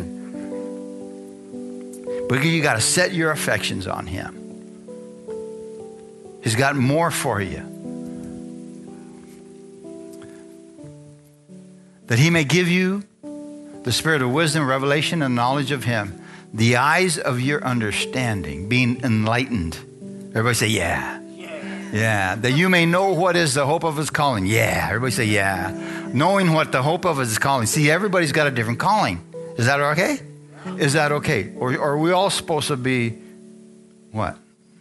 I: But you got to set your affections on him. He's got more for you. That he may give you the spirit of wisdom, revelation, and knowledge of him. The eyes of your understanding being enlightened. Everybody say, yeah. Yeah. That you may know what is the hope of his calling. Yeah. Everybody say, yeah. Knowing what the hope of his calling. See, everybody's got a different calling. Is that okay? Is that okay? Or are we all supposed to be what?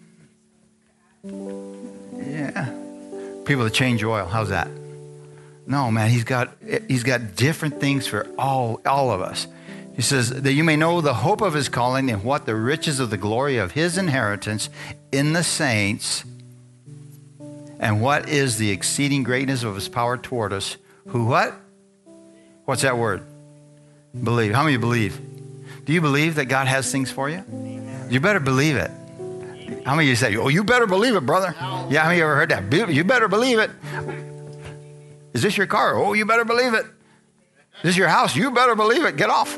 I: Yeah. People that change oil. How's that? No, man, he's got different things for all of us. He says that you may know the hope of his calling and what the riches of the glory of his inheritance in the saints, and what is the exceeding greatness of his power toward us. Who what? What's that word? Believe. How many believe? Do you believe that God has things for you? You better believe it. How many of you say, oh, you better believe it, brother? Yeah, how many of you ever heard that? You better believe it. Is this your car? Oh, you better believe it. Is this your house? You better believe it. Get off.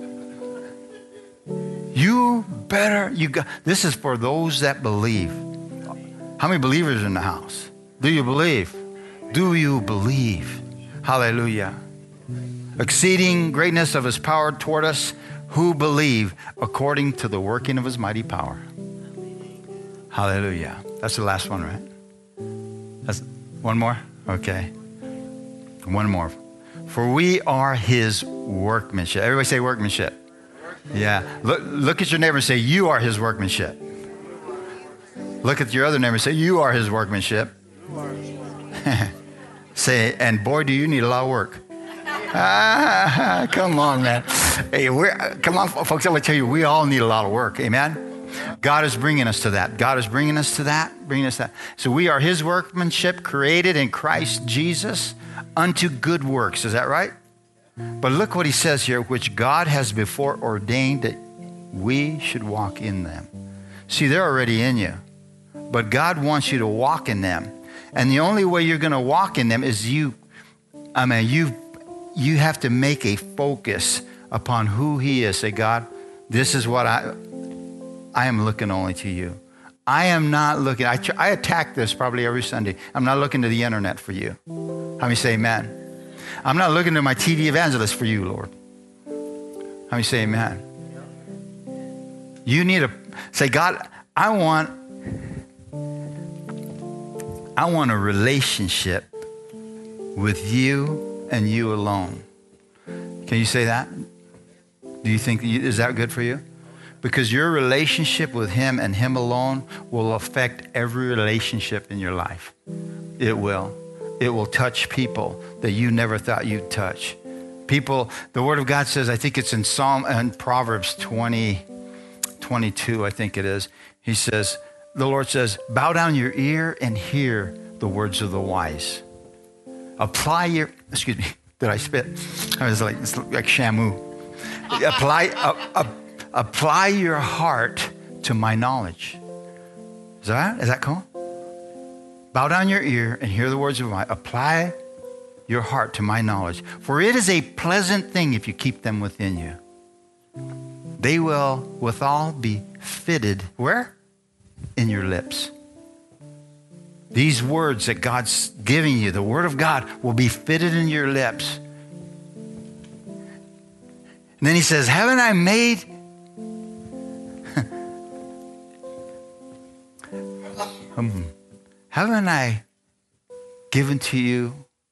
I: This is for those that believe. How many believers in the house? Do you believe? Do you believe? Hallelujah. Exceeding greatness of his power toward us who believe according to the working of his mighty power. Hallelujah. That's the last one, right? That's one more? Okay. One more. For we are his workmanship. Everybody say workmanship. Yeah. Look at your neighbor and say, you are his workmanship. Look at your other neighbor and say, you are his workmanship. Say, and boy, do you need a lot of work. Come on, man. Hey, come on, folks. I want to tell you, we all need a lot of work. Amen. God is bringing us to that. God is bringing us to that, So we are his workmanship, created in Christ Jesus unto good works. Is that right? But look what he says here, which God has before ordained that we should walk in them. See, they're already in you, but God wants you to walk in them. And the only way you're going to walk in them is you have to make a focus upon who he is. Say, God, this is what I am looking only to you. I am not looking. I attack this probably every Sunday. I'm not looking to the internet for you. How many say amen? I'm not looking to my TV evangelist for you, Lord. How many say amen? You need to say, God, I want a relationship with you and you alone. Can you say that? Do you think, is that good for you? Because your relationship with him and him alone will affect every relationship in your life. It will. It will touch people that you never thought you'd touch. People, the word of God says, I think it's in Proverbs 20:22, I think it is. He says, the Lord says, bow down your ear and hear the words of the wise. Did I spit? I was like, it's like Shamu. Apply your heart to my knowledge. Is that cool? Bow down your ear and hear the words of mine. Apply your heart to my knowledge. For it is a pleasant thing if you keep them within you. They will withal be fitted, where? In your lips. These words that God's giving you, the word of God, will be fitted in your lips. And then he says, haven't I made... haven't I given to you...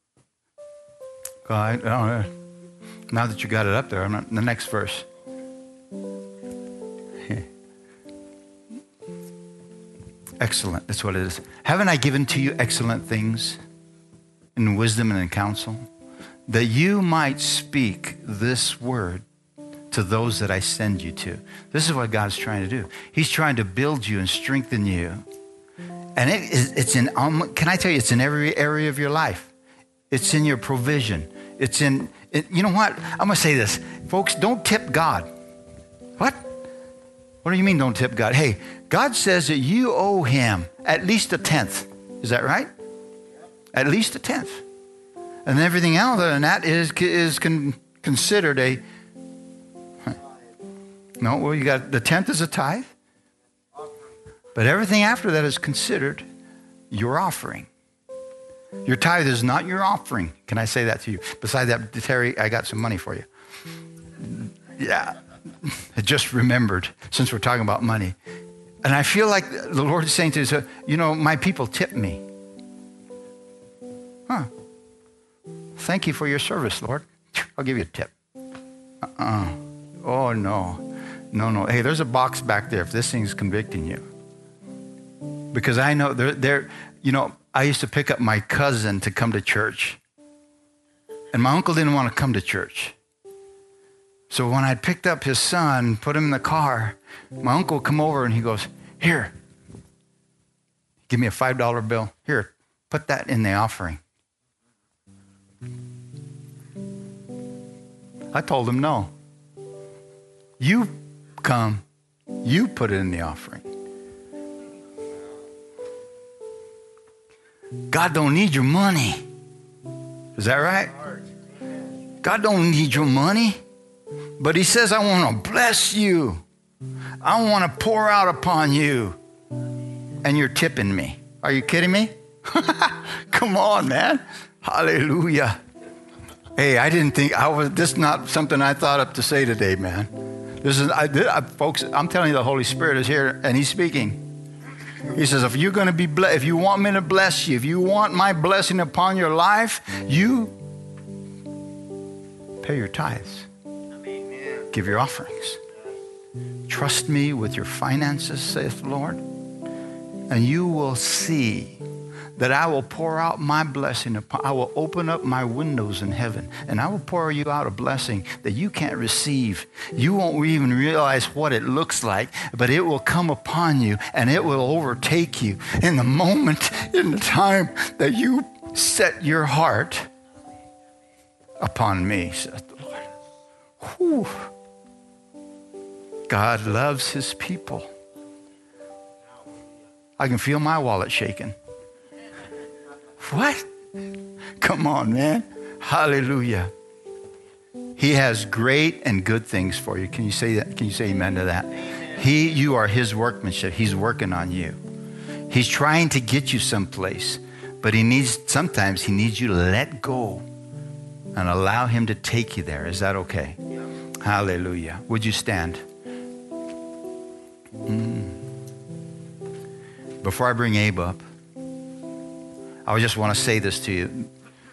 I: God, now that you got it up there, I'm not, the next verse. Excellent, that's what it is. Haven't I given to you excellent things in wisdom and in counsel, that you might speak this word to those that I send you to? This is what God's trying to do. He's trying to build you and strengthen you. And it's in, can I tell you, it's in every area of your life. It's in your provision. It's in, you know what? I'm going to say this. Folks, don't tip God. What? What do you mean don't tip God? Hey, God says that you owe him at least a tenth. Is that right? At least a tenth. And everything other than that is considered a... No, well, you got the tenth is a tithe. But everything after that is considered your offering. Your tithe is not your offering. Can I say that to you? Besides that, Terry, I got some money for you. Yeah. I just remembered, since we're talking about money. And I feel like the Lord is saying to us, you know, my people tip me. Huh. Thank you for your service, Lord. I'll give you a tip. Oh, no. No. Hey, there's a box back there if this thing's convicting you. Because I know I used to pick up my cousin to come to church. And my uncle didn't want to come to church. So when I picked up his son, put him in the car, my uncle would come over and he goes, here, give me a $5 bill. Here, put that in the offering. I told him no. You come, you put it in the offering. God don't need your money. Is that right? God don't need your money. But he says, I want to bless you. I want to pour out upon you. And you're tipping me. Are you kidding me? Come on, man. Hallelujah. Hey, I didn't think this is not something I thought up to say today, man. Folks, I'm telling you, the Holy Spirit is here and he's speaking. He says, if you're going to be blessed, if you want me to bless you, if you want my blessing upon your life, you pay your tithes. Amen. Give your offerings. Trust me with your finances, saith the Lord, and you will see that I will pour out my blessing upon. I will open up my windows in heaven, and I will pour you out a blessing that you can't receive. You won't even realize what it looks like, but it will come upon you, and it will overtake you in the moment, in the time that you set your heart upon me, saith the Lord. Whew. God loves his people. I can feel my wallet shaking. What? Come on, man. Hallelujah. He has great and good things for you. Can you say that? Can you say amen to that? You are his workmanship. He's working on you. He's trying to get you someplace, but sometimes he needs you to let go and allow him to take you there. Is that okay? Hallelujah. Would you stand? Before I bring Abe up, I just want to say this to you.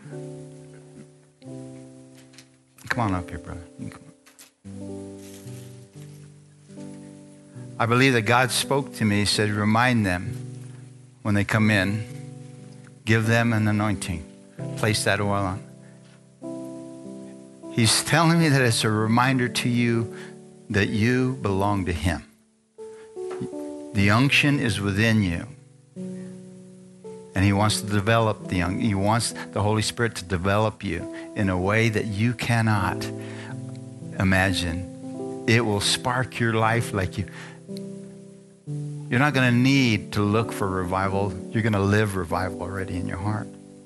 I: Come on up here, brother. I believe that God spoke to me. He said, remind them when they come in, give them an anointing. Place that oil on. He's telling me that it's a reminder to you that you belong to him. The unction is within you. And he wants to develop he wants the Holy Spirit to develop you in a way that you cannot imagine. It will spark your life like you're not going to need to look for revival. You're going to live revival already in your heart.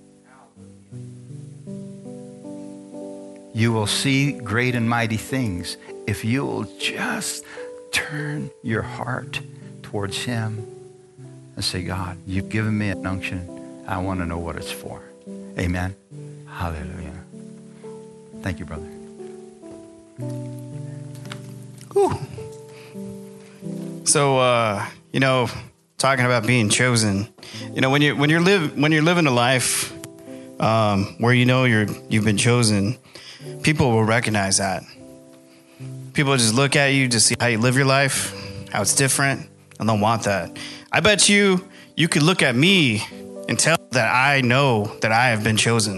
I: You will see great and mighty things if you will just turn your heart towards him and say, God, you've given me an unction. I want to know what it's for. Amen. Hallelujah. Thank you, brother.
J: Whew. So, talking about being chosen, when you're living a life where you've been chosen, people will recognize that. People just look at you to see how you live your life, how it's different, and they'll want that. I bet you could look at me and tell that I know that I have been chosen.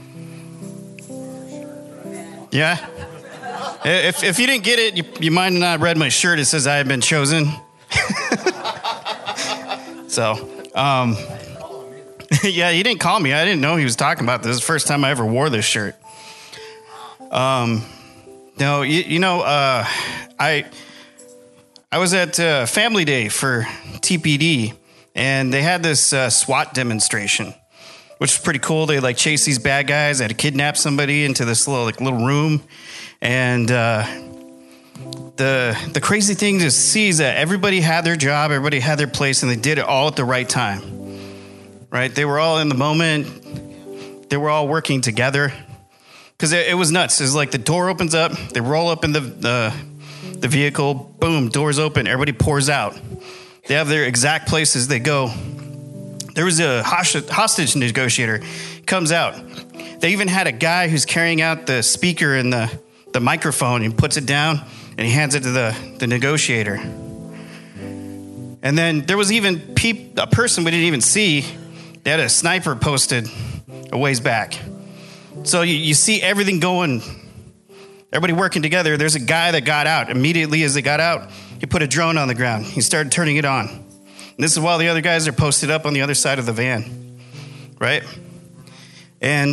J: Yeah? If you didn't get it, you might not have read my shirt. It says I have been chosen. So, yeah, he didn't call me. I didn't know he was talking about this. It's the first time I ever wore this shirt. I was at Family Day for TPD, and they had this SWAT demonstration, which was pretty cool. They chase these bad guys. They had to kidnap somebody into this little room, and the crazy thing to see is that everybody had their job, everybody had their place, and they did it all at the right time. Right? They were all in the moment. They were all working together, because it was nuts. It was like the door opens up, they roll up in the vehicle, boom, doors open, everybody pours out. They have their exact places they go. There was a hostage negotiator, comes out. They even had a guy who's carrying out the speaker and the microphone and puts it down and he hands it to the negotiator. And then there was even a person we didn't even see. They had a sniper posted a ways back. So you see everything going, everybody working together. There's a guy that got out. Immediately as they got out, he put a drone on the ground. He started turning it on. And this is while the other guys are posted up on the other side of the van, right? And,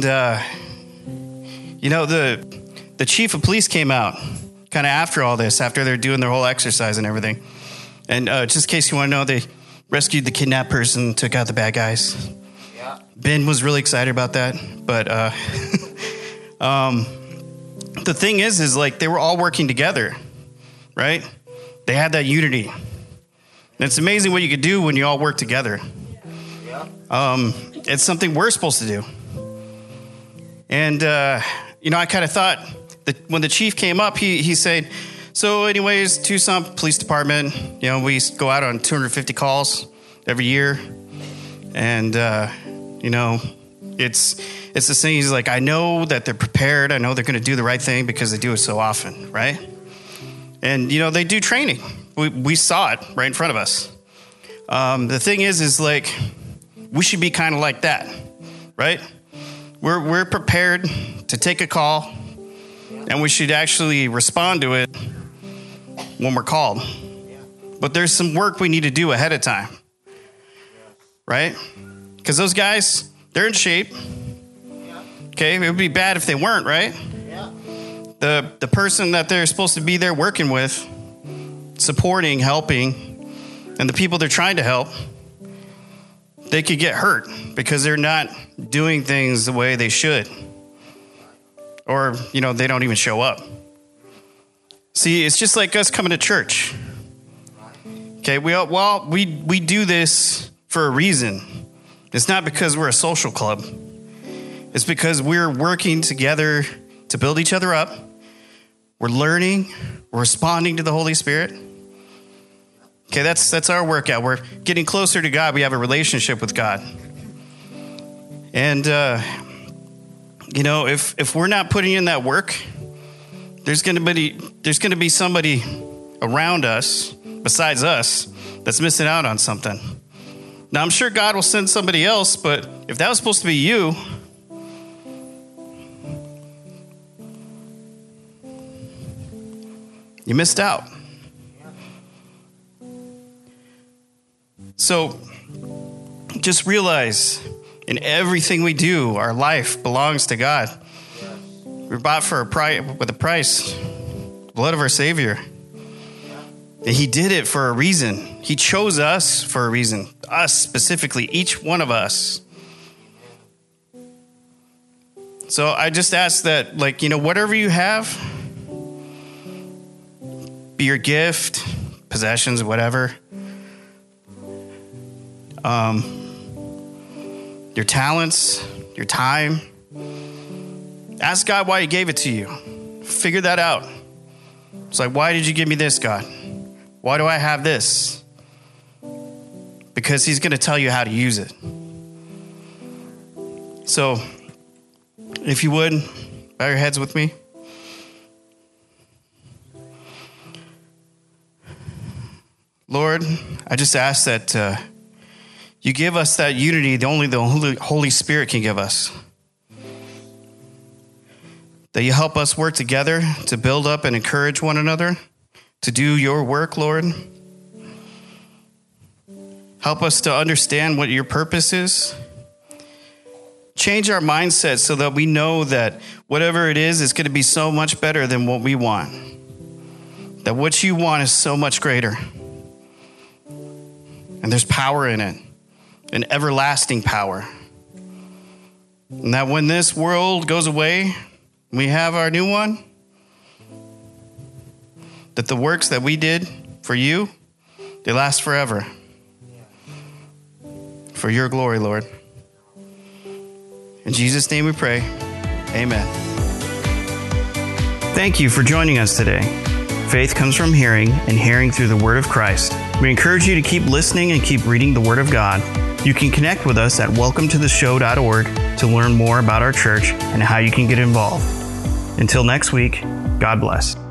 J: the chief of police came out kind of after all this, after they're doing their whole exercise and everything. And just in case you want to know, they rescued the kidnapped person, took out the bad guys. Yeah. Ben was really excited about that. But the thing is they were all working together, right? They had that unity. And it's amazing what you could do when you all work together. It's something we're supposed to do. And, I kind of thought that when the chief came up, he said, so anyways, Tucson Police Department, we go out on 250 calls every year. And, it's the thing. He's like, I know that they're prepared. I know they're going to do the right thing because they do it so often, right? And, they do training. We saw it right in front of us. The thing is we should be kind of like that, right? We're prepared to take a call, and we should actually respond to it when we're called. But there's some work we need to do ahead of time, right? Because those guys, they're in shape. Okay, it would be bad if they weren't, right? The person that they're supposed to be there working with, supporting, helping, and the people they're trying to help, they could get hurt because they're not doing things the way they should. Or, they don't even show up. See, it's just like us coming to church. Okay, we do this for a reason. It's not because we're a social club. It's because we're working together to build each other up. We're learning. We're responding to the Holy Spirit. Okay, that's our workout. We're getting closer to God. We have a relationship with God. And, if we're not putting in that work, there's going to be somebody around us, besides us, that's missing out on something. Now, I'm sure God will send somebody else, but if that was supposed to be you, you missed out. So just realize in everything we do, our life belongs to God. We're bought with a price, the blood of our Savior. And he did it for a reason. He chose us for a reason. Us specifically, each one of us. So I just ask that, whatever you have, be your gift, possessions, whatever. Your talents, your time. Ask God why he gave it to you. Figure that out. It's like, why did you give me this, God? Why do I have this? Because he's going to tell you how to use it. So, if you would, bow your heads with me. Lord, I just ask that you give us that unity that only the Holy Spirit can give us. That you help us work together to build up and encourage one another to do your work, Lord. Help us to understand what your purpose is. Change our mindset so that we know that whatever it is going to be so much better than what we want. That what you want is so much greater. And there's power in it, an everlasting power. And that when this world goes away, we have our new one, that the works that we did for you, they last forever. For your glory, Lord. In Jesus' name we pray. Amen. Thank you for joining us today. Faith comes from hearing, and hearing through the Word of Christ. We encourage you to keep listening and keep reading the Word of God. You can connect with us at welcometotheshow.org to learn more about our church and how you can get involved. Until next week, God bless.